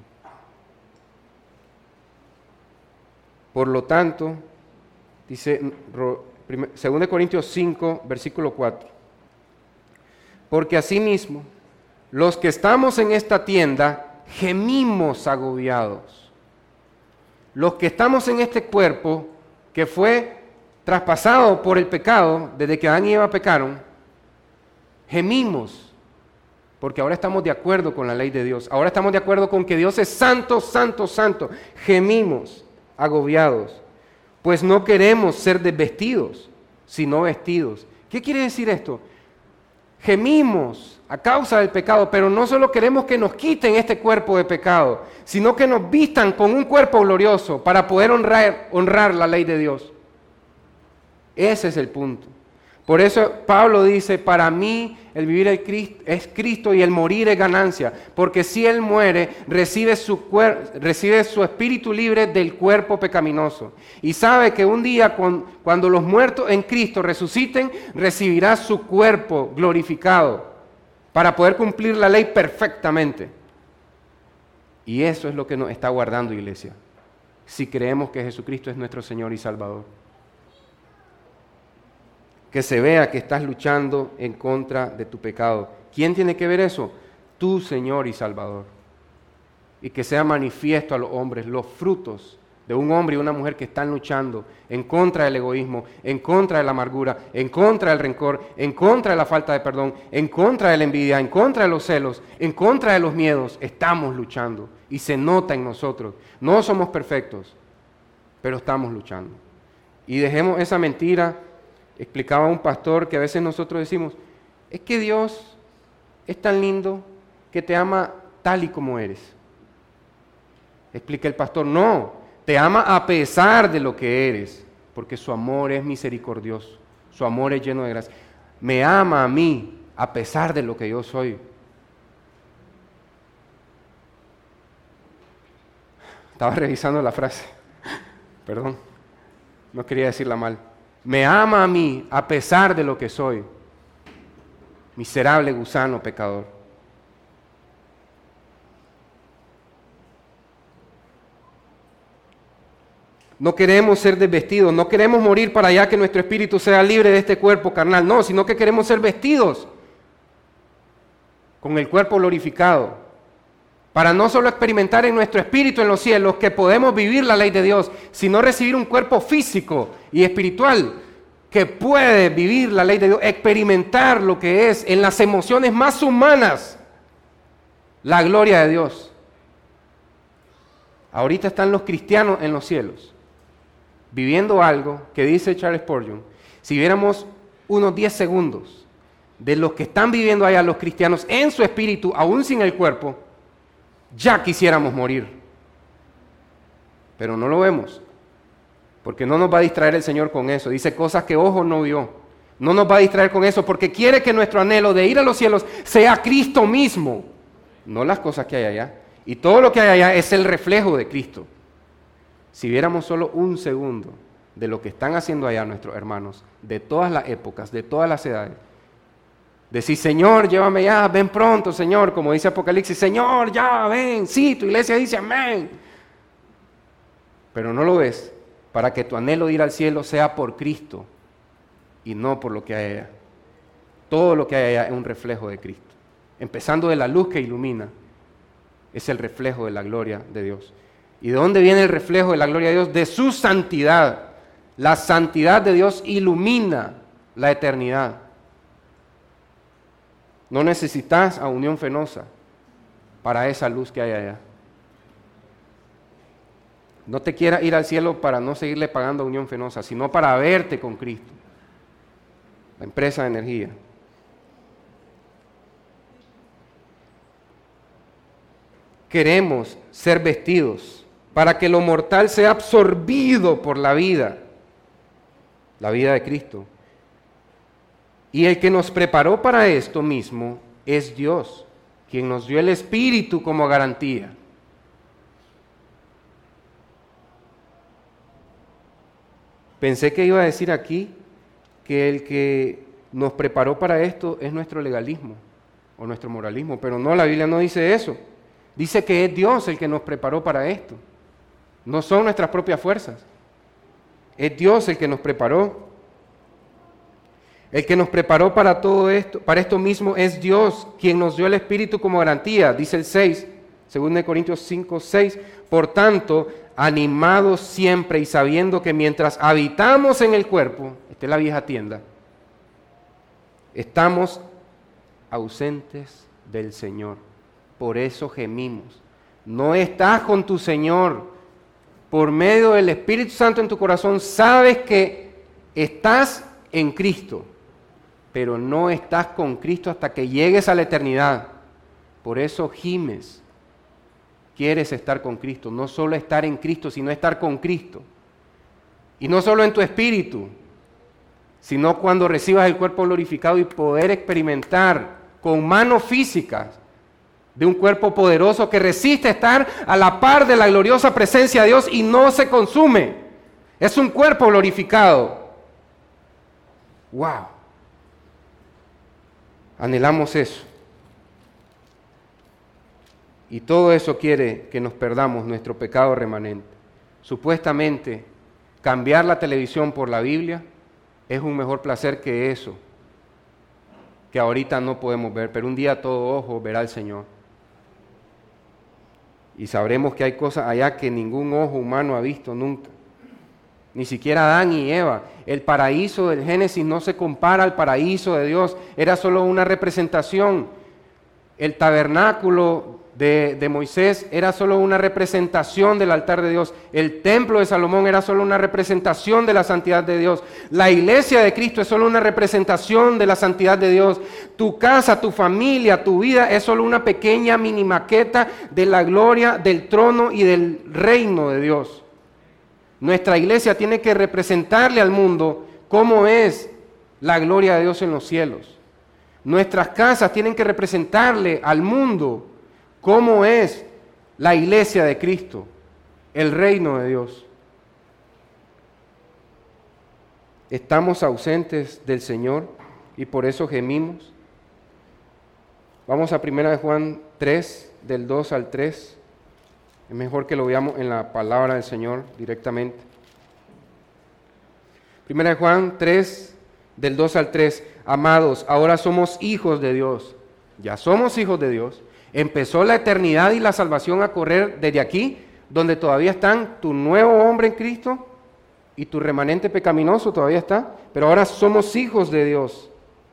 Speaker 1: Por lo tanto, dice segunda de Corintios cinco, versículo cuatro, porque asimismo, los que estamos en esta tienda, gemimos agobiados. Los que estamos en este cuerpo, que fue traspasado por el pecado, desde que Adán y Eva pecaron, gemimos, porque ahora estamos de acuerdo con la ley de Dios, ahora estamos de acuerdo con que Dios es santo, santo, santo, gemimos agobiados, pues no queremos ser desvestidos, sino vestidos. ¿Qué quiere decir esto? Gemimos a causa del pecado, pero no solo queremos que nos quiten este cuerpo de pecado, sino que nos vistan con un cuerpo glorioso para poder honrar, honrar la ley de Dios. Ese es el punto. Por eso Pablo dice, para mí el vivir es Cristo y el morir es ganancia, porque si Él muere, recibe su, cuer- recibe su espíritu libre del cuerpo pecaminoso. Y sabe que un día con, cuando los muertos en Cristo resuciten, recibirá su cuerpo glorificado para poder cumplir la ley perfectamente. Y eso es lo que nos está guardando, iglesia, si creemos que Jesucristo es nuestro Señor y Salvador. Que se vea que estás luchando en contra de tu pecado. ¿Quién tiene que ver eso? Tu Señor y Salvador. Y que sea manifiesto a los hombres los frutos de un hombre y una mujer que están luchando en contra del egoísmo, en contra de la amargura, en contra del rencor, en contra de la falta de perdón, en contra de la envidia, en contra de los celos, en contra de los miedos. Estamos luchando y se nota en nosotros. No somos perfectos, pero estamos luchando. Y dejemos esa mentira. Explicaba un pastor que a veces nosotros decimos, es que Dios es tan lindo que te ama tal y como eres. Explica el pastor, no, te ama a pesar de lo que eres, porque su amor es misericordioso, su amor es lleno de gracia. Me ama a mí a pesar de lo que yo soy. Estaba revisando la frase, perdón, no quería decirla mal. Me ama a mí a pesar de lo que soy, miserable gusano pecador. No queremos ser desvestidos, no queremos morir para allá que nuestro espíritu sea libre de este cuerpo carnal, no, sino que queremos ser vestidos con el cuerpo glorificado, para no solo experimentar en nuestro espíritu en los cielos que podemos vivir la ley de Dios, sino recibir un cuerpo físico y espiritual que puede vivir la ley de Dios, experimentar lo que es en las emociones más humanas la gloria de Dios. Ahorita están los cristianos en los cielos, viviendo algo que dice Charles Spurgeon, si viéramos unos diez segundos de los que están viviendo allá los cristianos en su espíritu, aún sin el cuerpo, Ya quisiéramos morir, pero no lo vemos, porque no nos va a distraer el Señor con eso. Dice cosas que ojo no vio. No nos va a distraer con eso, porque quiere que nuestro anhelo de ir a los cielos sea Cristo mismo, no las cosas que hay allá. Y todo lo que hay allá es el reflejo de Cristo. Si viéramos solo un segundo de lo que están haciendo allá nuestros hermanos, de todas las épocas, de todas las edades, decir, Señor, llévame ya, ven pronto, Señor, como dice Apocalipsis, Señor, ya, ven, sí, tu iglesia dice amén. Pero no lo ves, para que tu anhelo de ir al cielo sea por Cristo y no por lo que hay allá. Todo lo que hay allá es un reflejo de Cristo. Empezando de la luz que ilumina, es el reflejo de la gloria de Dios. ¿Y de dónde viene el reflejo de la gloria de Dios? De su santidad. La santidad de Dios ilumina la eternidad. No necesitas a Unión Fenosa para esa luz que hay allá. No te quieras ir al cielo para no seguirle pagando a Unión Fenosa, sino para verte con Cristo, la empresa de energía. Queremos ser vestidos para que lo mortal sea absorbido por la vida, la vida de Cristo. Y el que nos preparó para esto mismo es Dios, quien nos dio el Espíritu como garantía. Pensé que iba a decir aquí que el que nos preparó para esto es nuestro legalismo o nuestro moralismo, pero no, la Biblia no dice eso. Dice que es Dios el que nos preparó para esto. No son nuestras propias fuerzas. Es Dios el que nos preparó. El que nos preparó para todo esto, para esto mismo es Dios, quien nos dio el Espíritu como garantía. Dice el seis, segunda de Corintios cinco, seis. Por tanto, animados siempre y sabiendo que mientras habitamos en el cuerpo, esta es la vieja tienda, estamos ausentes del Señor. Por eso gemimos. No estás con tu Señor. Por medio del Espíritu Santo en tu corazón sabes que estás en Cristo, pero no estás con Cristo hasta que llegues a la eternidad. Por eso gimes. Quieres estar con Cristo, no solo estar en Cristo, sino estar con Cristo. Y no solo en tu espíritu, sino cuando recibas el cuerpo glorificado y poder experimentar con manos físicas de un cuerpo poderoso que resiste estar a la par de la gloriosa presencia de Dios y no se consume. Es un cuerpo glorificado. ¡Wow! Anhelamos eso. Y todo eso quiere que nos perdamos nuestro pecado remanente. Supuestamente, cambiar la televisión por la Biblia es un mejor placer que eso, que ahorita no podemos ver, pero un día todo ojo verá al Señor. Y sabremos que hay cosas allá que ningún ojo humano ha visto nunca. Ni siquiera Adán y Eva. El paraíso del Génesis no se compara al paraíso de Dios. Era solo una representación. El tabernáculo de, de Moisés era solo una representación del altar de Dios. El templo de Salomón era solo una representación de la santidad de Dios. La iglesia de Cristo es solo una representación de la santidad de Dios. Tu casa, tu familia, tu vida es solo una pequeña mini maqueta de la gloria del trono y del reino de Dios. Nuestra iglesia tiene que representarle al mundo cómo es la gloria de Dios en los cielos. Nuestras casas tienen que representarle al mundo cómo es la iglesia de Cristo, el reino de Dios. Estamos ausentes del Señor y por eso gemimos. Vamos a primera de Juan tres, del dos al tres. Es mejor que lo veamos en la palabra del Señor directamente. Primera de Juan tres, del dos al tres. Amados, ahora somos hijos de Dios. Ya somos hijos de Dios. Empezó la eternidad y la salvación a correr desde aquí, donde todavía están tu nuevo hombre en Cristo y tu remanente pecaminoso todavía está. Pero ahora somos hijos de Dios.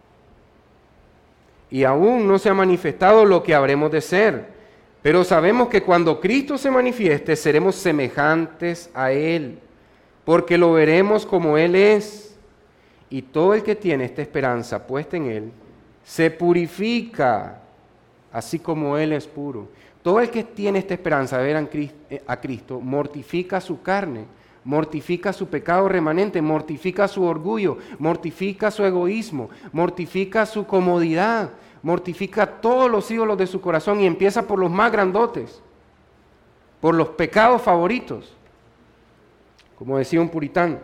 Speaker 1: Y aún no se ha manifestado lo que habremos de ser. Pero sabemos que cuando Cristo se manifieste, seremos semejantes a Él, porque lo veremos como Él es. Y todo el que tiene esta esperanza puesta en Él, se purifica así como Él es puro. Todo el que tiene esta esperanza de ver a Cristo, mortifica su carne, mortifica su pecado remanente, mortifica su orgullo, mortifica su egoísmo, mortifica su comodidad, mortifica todos los ídolos de su corazón y empieza por los más grandotes, por los pecados favoritos, como decía un puritano.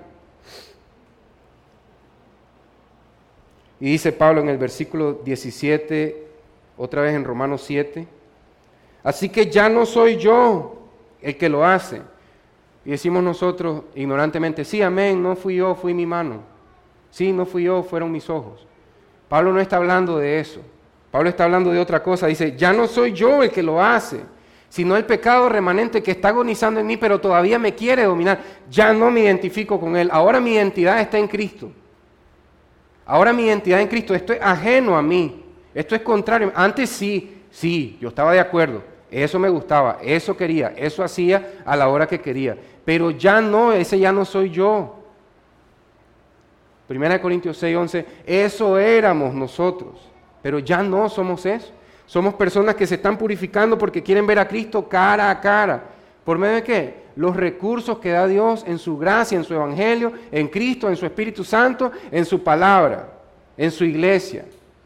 Speaker 1: Y dice Pablo en el versículo diecisiete, otra vez en Romanos siete, así que ya no soy yo el que lo hace. Y decimos nosotros ignorantemente, sí, amén, no fui yo, fui mi mano. Sí, no fui yo, fueron mis ojos. Pablo no está hablando de eso. Pablo está hablando de otra cosa. Dice, ya no soy yo el que lo hace, sino el pecado remanente que está agonizando en mí, pero todavía me quiere dominar. Ya no me identifico con él. Ahora mi identidad está en Cristo. Ahora mi identidad en Cristo, esto es ajeno a mí. Esto es contrario. Antes sí, sí, yo estaba de acuerdo. Eso me gustaba, eso quería, eso hacía a la hora que quería. Pero ya no, ese ya no soy yo. Primera de Corintios seis, once, eso éramos nosotros, pero ya no somos eso. Somos personas que se están purificando porque quieren ver a Cristo cara a cara. ¿Por medio de qué? Los recursos que da Dios en su gracia, en su evangelio, en Cristo, en su Espíritu Santo, en su palabra, en su iglesia.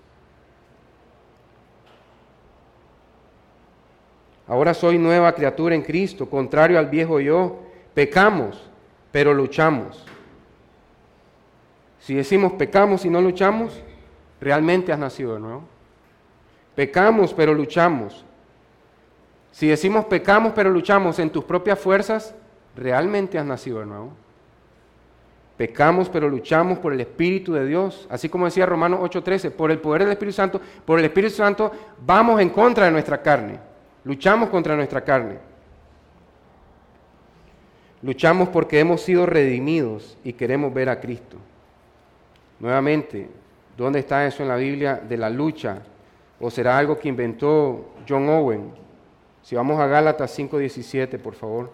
Speaker 1: Ahora soy nueva criatura en Cristo, contrario al viejo yo. Pecamos, pero luchamos. Si decimos pecamos y no luchamos, realmente has nacido de nuevo. Pecamos, pero luchamos. Si decimos pecamos, pero luchamos en tus propias fuerzas, realmente has nacido de nuevo. Pecamos, pero luchamos por el Espíritu de Dios. Así como decía Romanos ocho trece, por el poder del Espíritu Santo, por el Espíritu Santo vamos en contra de nuestra carne. Luchamos contra nuestra carne. Luchamos porque hemos sido redimidos y queremos ver a Cristo. Nuevamente, ¿dónde está eso en la Biblia de la lucha? ¿O será algo que inventó John Owen? Si vamos a Gálatas cinco diecisiete, por favor.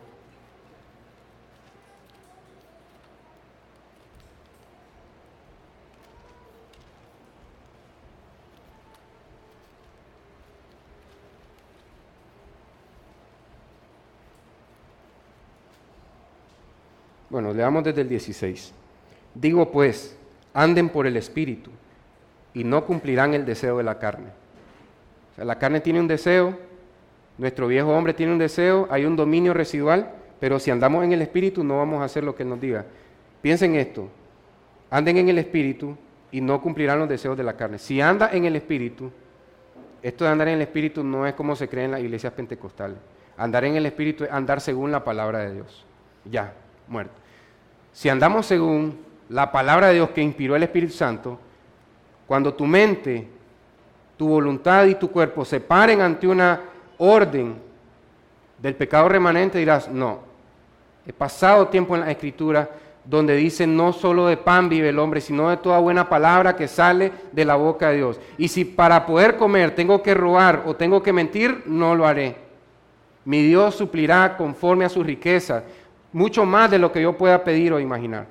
Speaker 1: Bueno, leamos desde el dieciséis. Digo pues, anden por el Espíritu y no cumplirán el deseo de la carne. O sea, la carne tiene un deseo, nuestro viejo hombre tiene un deseo, hay un dominio residual, pero si andamos en el Espíritu no vamos a hacer lo que Él nos diga. Piensen esto, anden en el Espíritu y no cumplirán los deseos de la carne. Si anda en el Espíritu, esto de andar en el Espíritu no es como se cree en las iglesias pentecostales. Andar en el Espíritu es andar según la palabra de Dios. Ya, muerto. Si andamos según la palabra de Dios que inspiró el Espíritu Santo, cuando tu mente, tu voluntad y tu cuerpo se paren ante una orden del pecado remanente, dirás, no, he pasado tiempo en la Escritura donde dice no solo de pan vive el hombre, sino de toda buena palabra que sale de la boca de Dios. Y si para poder comer tengo que robar o tengo que mentir, no lo haré. Mi Dios suplirá conforme a su riqueza, mucho más de lo que yo pueda pedir o imaginar.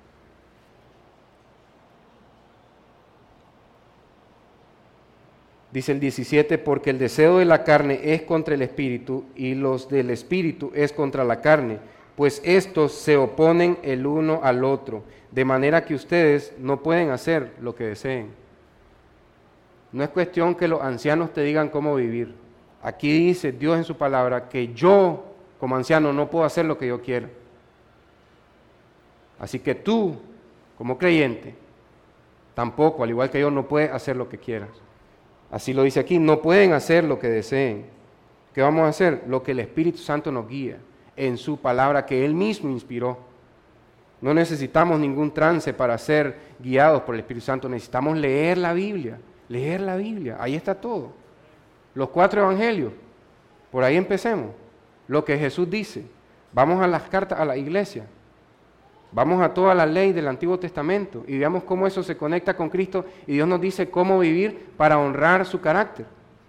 Speaker 1: Dice el diecisiete, porque el deseo de la carne es contra el espíritu y los del espíritu es contra la carne, pues estos se oponen el uno al otro, de manera que ustedes no pueden hacer lo que deseen. No es cuestión que los ancianos te digan cómo vivir. Aquí dice Dios en su palabra que yo, como anciano, no puedo hacer lo que yo quiero. Así que tú, como creyente, tampoco, al igual que yo, no puedes hacer lo que quieras. Así lo dice aquí, no pueden hacer lo que deseen. ¿Qué vamos a hacer? Lo que el Espíritu Santo nos guía en su palabra que Él mismo inspiró. No necesitamos ningún trance para ser guiados por el Espíritu Santo, necesitamos leer la Biblia, leer la Biblia, ahí está todo. Los cuatro evangelios, por ahí empecemos. Lo que Jesús dice, vamos a las cartas a la iglesia, vamos a toda la ley del Antiguo Testamento y veamos cómo eso se conecta con Cristo y Dios nos dice cómo vivir para honrar su carácter.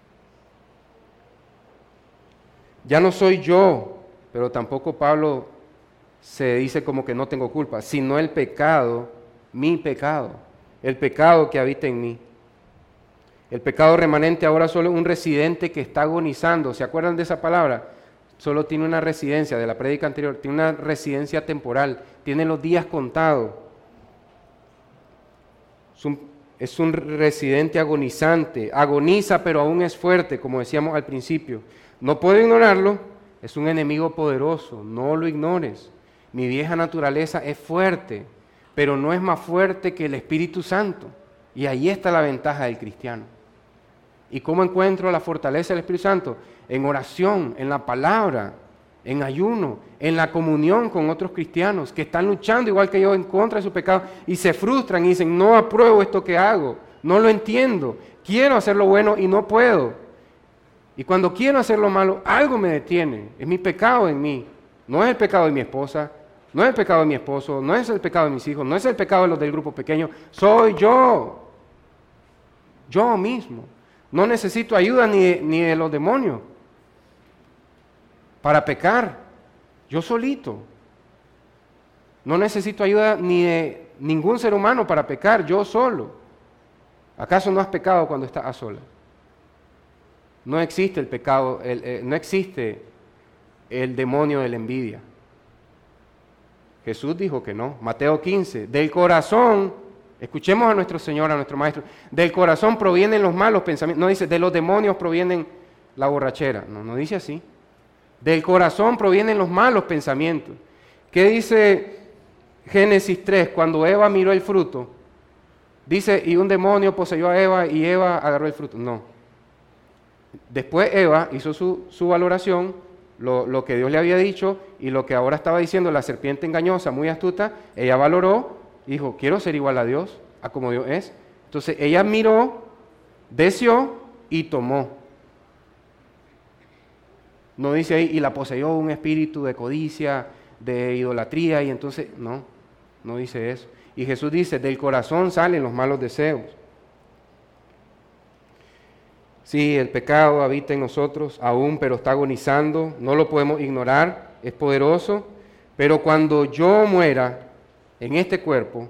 Speaker 1: Ya no soy yo, pero tampoco Pablo se dice como que no tengo culpa, sino el pecado, mi pecado, el pecado que habita en mí. El pecado remanente ahora solo es un residente que está agonizando. ¿Se acuerdan de esa palabra? Solo tiene una residencia, de la prédica anterior, tiene una residencia temporal, tiene los días contados. Es un, es un residente agonizante, agoniza pero aún es fuerte, como decíamos al principio. No puedo ignorarlo, es un enemigo poderoso, no lo ignores. Mi vieja naturaleza es fuerte, pero no es más fuerte que el Espíritu Santo. Y ahí está la ventaja del cristiano. ¿Y cómo encuentro la fortaleza del Espíritu Santo? En oración, en la palabra, en ayuno, en la comunión con otros cristianos que están luchando igual que yo en contra de su pecado y se frustran y dicen, no apruebo esto que hago, no lo entiendo, quiero hacer lo bueno y no puedo. Y cuando quiero hacer lo malo, algo me detiene, es mi pecado en mí, no es el pecado de mi esposa, no es el pecado de mi esposo, no es el pecado de mis hijos, no es el pecado de los del grupo pequeño, soy yo, yo mismo. No necesito ayuda ni de, ni de los demonios para pecar, yo solito. No necesito ayuda ni de ningún ser humano para pecar, yo solo. ¿Acaso no has pecado cuando estás a solas? No existe el pecado, el, eh, no existe el demonio de la envidia. Jesús dijo que no. Mateo quince, del corazón, escuchemos a nuestro Señor, a nuestro Maestro, del corazón provienen los malos pensamientos. No dice, de los demonios provienen la borrachera. No, no dice así. Del corazón provienen los malos pensamientos. ¿Qué dice Génesis tres? Cuando Eva miró el fruto, dice, y un demonio poseyó a Eva y Eva agarró el fruto. No. Después Eva hizo su, su valoración, lo, lo que Dios le había dicho y lo que ahora estaba diciendo la serpiente engañosa, muy astuta, ella valoró y dijo, quiero ser igual a Dios, a como Dios es. Entonces ella miró, deseó y tomó. No dice ahí, y la poseyó un espíritu de codicia, de idolatría, y entonces, no, no dice eso. Y Jesús dice, del corazón salen los malos deseos. Sí, el pecado habita en nosotros aún, pero está agonizando, no lo podemos ignorar, es poderoso, pero cuando yo muera en este cuerpo,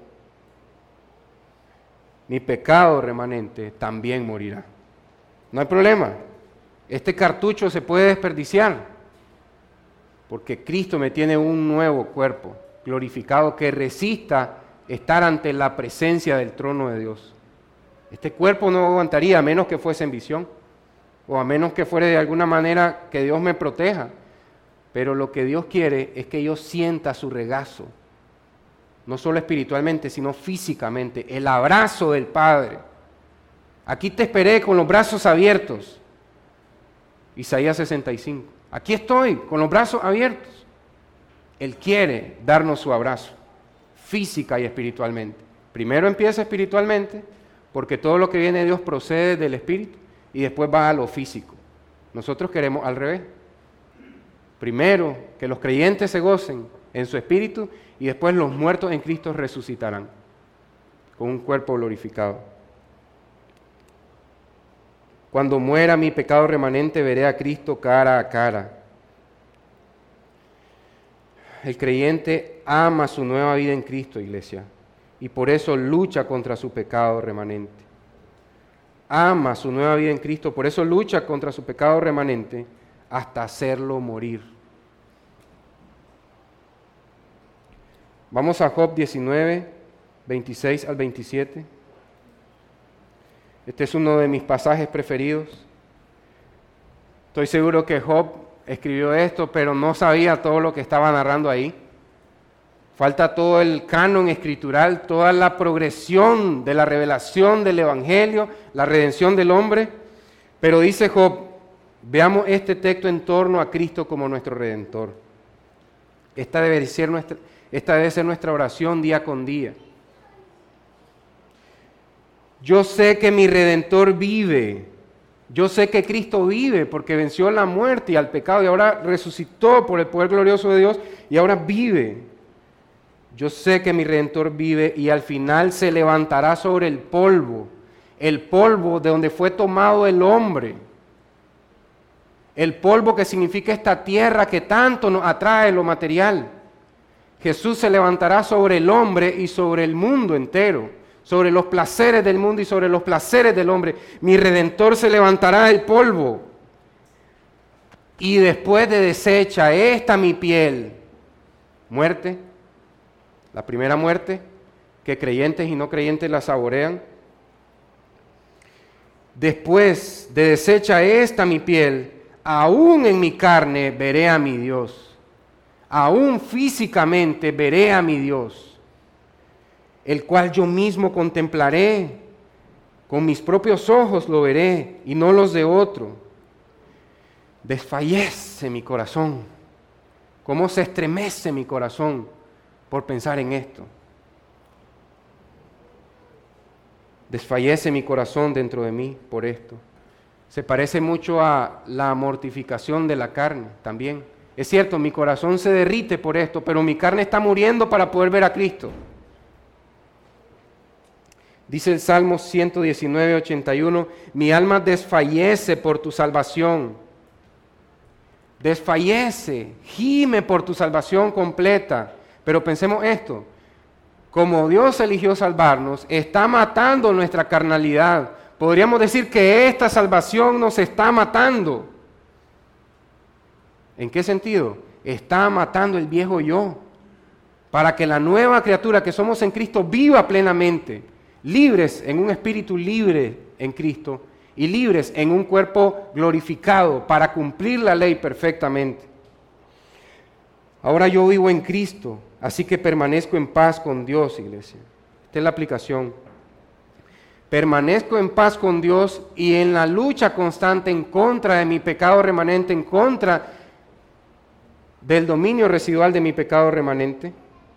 Speaker 1: mi pecado remanente también morirá. No hay problema. Este cartucho se puede desperdiciar porque Cristo me tiene un nuevo cuerpo glorificado que resista estar ante la presencia del trono de Dios. Este cuerpo no aguantaría a menos que fuese en visión o a menos que fuera de alguna manera que Dios me proteja. Pero lo que Dios quiere es que yo sienta su regazo, no solo espiritualmente, sino físicamente, el abrazo del Padre. Aquí te esperé con los brazos abiertos. Isaías sesenta y cinco. Aquí estoy, con los brazos abiertos. Él quiere darnos su abrazo, física y espiritualmente. Primero empieza espiritualmente, porque todo lo que viene de Dios procede del Espíritu, y después va a lo físico. Nosotros queremos al revés. Primero, que los creyentes se gocen en su espíritu, y después los muertos en Cristo resucitarán, con un cuerpo glorificado. Cuando muera mi pecado remanente, veré a Cristo cara a cara. El creyente ama su nueva vida en Cristo, iglesia, y por eso lucha contra su pecado remanente. Ama su nueva vida en Cristo, por eso lucha contra su pecado remanente hasta hacerlo morir. Vamos a Job diecinueve, veintiséis al veintisiete. Este es uno de mis pasajes preferidos. Estoy seguro que Job escribió esto, pero no sabía todo lo que estaba narrando ahí. Falta todo el canon escritural, toda la progresión de la revelación del Evangelio, la redención del hombre. Pero dice Job, veamos este texto en torno a Cristo como nuestro Redentor. Esta debe ser nuestra, esta debe ser nuestra oración día con día. Yo sé que mi Redentor vive, yo sé que Cristo vive porque venció la muerte y al pecado y ahora resucitó por el poder glorioso de Dios y ahora vive. Yo sé que mi Redentor vive y al final se levantará sobre el polvo, el polvo de donde fue tomado el hombre, el polvo que significa esta tierra que tanto nos atrae lo material. Jesús se levantará sobre el hombre y sobre el mundo entero, sobre los placeres del mundo y sobre los placeres del hombre. Mi Redentor se levantará del polvo. Y después de deshecha esta mi piel, muerte, la primera muerte, que creyentes y no creyentes la saborean. Después de deshecha esta mi piel, aún en mi carne veré a mi Dios. Aún físicamente veré a mi Dios, el cual yo mismo contemplaré. Con mis propios ojos lo veré y no los de otro. Desfallece mi corazón. ¿Cómo se estremece mi corazón por pensar en esto? Desfallece mi corazón dentro de mí por esto. Se parece mucho a la mortificación de la carne también. Es cierto, mi corazón se derrite por esto, pero mi carne está muriendo para poder ver a Cristo. Dice el Salmo ciento diecinueve, ochenta y uno, mi alma desfallece por tu salvación. Desfallece, gime por tu salvación completa. Pero pensemos esto, como Dios eligió salvarnos, está matando nuestra carnalidad. Podríamos decir que esta salvación nos está matando. ¿En qué sentido? Está matando el viejo yo, para que la nueva criatura que somos en Cristo viva plenamente, libres en un espíritu libre en Cristo y libres en un cuerpo glorificado para cumplir la ley perfectamente. Ahora yo vivo en Cristo, así que permanezco en paz con Dios, iglesia. Esta es la aplicación. Permanezco en paz con Dios y en la lucha constante en contra de mi pecado remanente, en contra del dominio residual de mi pecado remanente.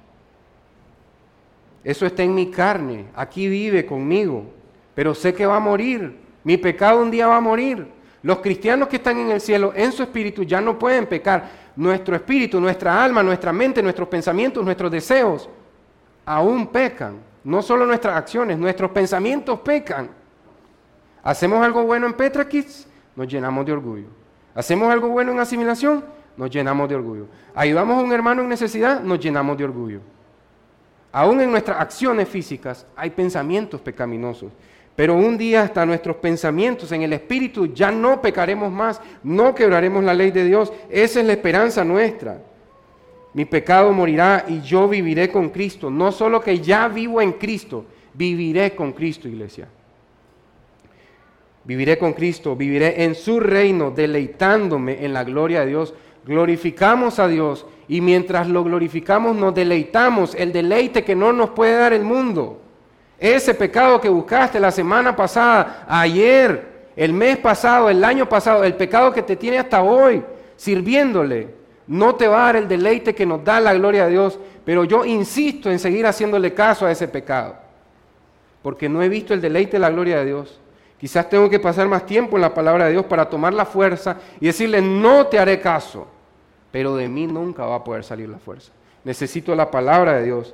Speaker 1: Eso está en mi carne, aquí vive conmigo, pero sé que va a morir. Mi pecado un día va a morir. Los cristianos que están en el cielo, en su espíritu, ya no pueden pecar. Nuestro espíritu, nuestra alma, nuestra mente, nuestros pensamientos, nuestros deseos, aún pecan. No solo nuestras acciones, nuestros pensamientos pecan. Hacemos algo bueno en Petra Kids, nos llenamos de orgullo. Hacemos algo bueno en asimilación, nos llenamos de orgullo. Ayudamos a un hermano en necesidad, nos llenamos de orgullo. Aún en nuestras acciones físicas hay pensamientos pecaminosos. Pero un día hasta nuestros pensamientos en el Espíritu ya no pecaremos más, no quebraremos la ley de Dios. Esa es la esperanza nuestra. Mi pecado morirá y yo viviré con Cristo. No solo que ya vivo en Cristo, viviré con Cristo, iglesia. Viviré con Cristo, viviré en su reino, deleitándome en la gloria de Dios. Glorificamos a Dios y mientras lo glorificamos nos deleitamos, el deleite que no nos puede dar el mundo. Ese pecado que buscaste la semana pasada, ayer, el mes pasado, el año pasado, el pecado que te tiene hasta hoy, sirviéndole, no te va a dar el deleite que nos da la gloria de Dios, pero yo insisto en seguir haciéndole caso a ese pecado, porque no he visto el deleite de la gloria de Dios. Quizás tengo que pasar más tiempo en la palabra de Dios para tomar la fuerza y decirle, no te haré caso, pero de mí nunca va a poder salir la fuerza. Necesito la palabra de Dios.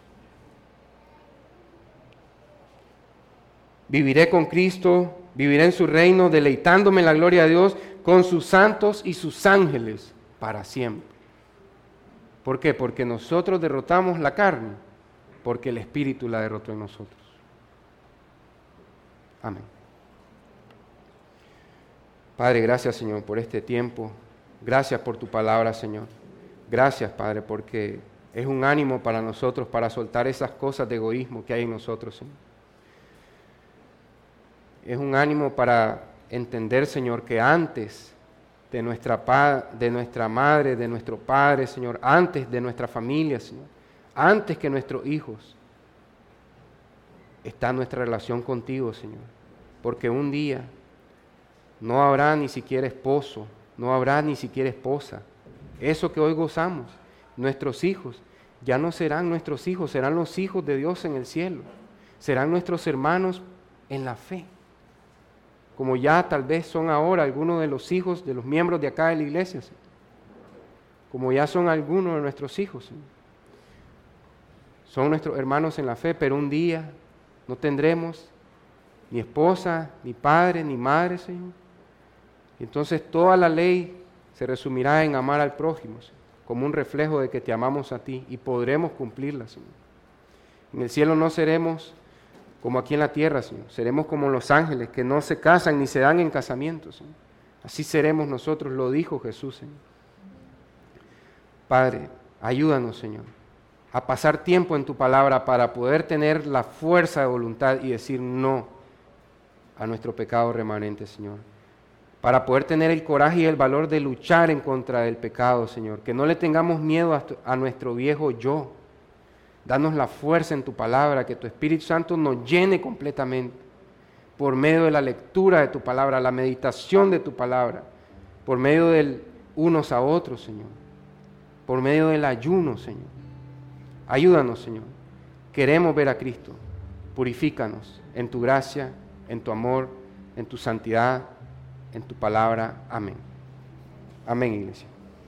Speaker 1: Viviré con Cristo, viviré en su reino, deleitándome en la gloria de Dios con sus santos y sus ángeles para siempre. ¿Por qué? Porque nosotros derrotamos la carne, porque el Espíritu la derrotó en nosotros. Amén. Padre, gracias, Señor, por este tiempo. Gracias por tu palabra, Señor. Gracias, Padre, porque es un ánimo para nosotros para soltar esas cosas de egoísmo que hay en nosotros, Señor. Es un ánimo para entender, Señor, que antes de nuestra, pa- de nuestra madre, de nuestro padre, Señor, antes de nuestra familia, Señor, antes que nuestros hijos, está nuestra relación contigo, Señor. Porque un día no habrá ni siquiera esposo, no habrá ni siquiera esposa. Eso que hoy gozamos, nuestros hijos, ya no serán nuestros hijos, serán los hijos de Dios en el cielo. Serán nuestros hermanos en la fe. Como ya tal vez son ahora algunos de los hijos de los miembros de acá de la iglesia, Señor. Como ya son algunos de nuestros hijos, Señor. Son nuestros hermanos en la fe, pero un día no tendremos ni esposa, ni padre, ni madre, Señor. Y entonces toda la ley se resumirá en amar al prójimo, Señor, como un reflejo de que te amamos a ti y podremos cumplirla, Señor. En el cielo no seremos como aquí en la tierra, Señor. Seremos como los ángeles que no se casan ni se dan en casamiento, Señor. Así seremos nosotros, lo dijo Jesús, Señor. Padre, ayúdanos, Señor, a pasar tiempo en tu palabra para poder tener la fuerza de voluntad y decir no a nuestro pecado remanente, Señor. Para poder tener el coraje y el valor de luchar en contra del pecado, Señor. Que no le tengamos miedo a, a nuestro viejo yo. Danos la fuerza en tu palabra, que tu Espíritu Santo nos llene completamente por medio de la lectura de tu palabra, la meditación de tu palabra, por medio del unos a otros, Señor, por medio del ayuno, Señor. Ayúdanos, Señor. Queremos ver a Cristo. Purifícanos en tu gracia, en tu amor, en tu santidad, en tu palabra. Amén. Amén, iglesia.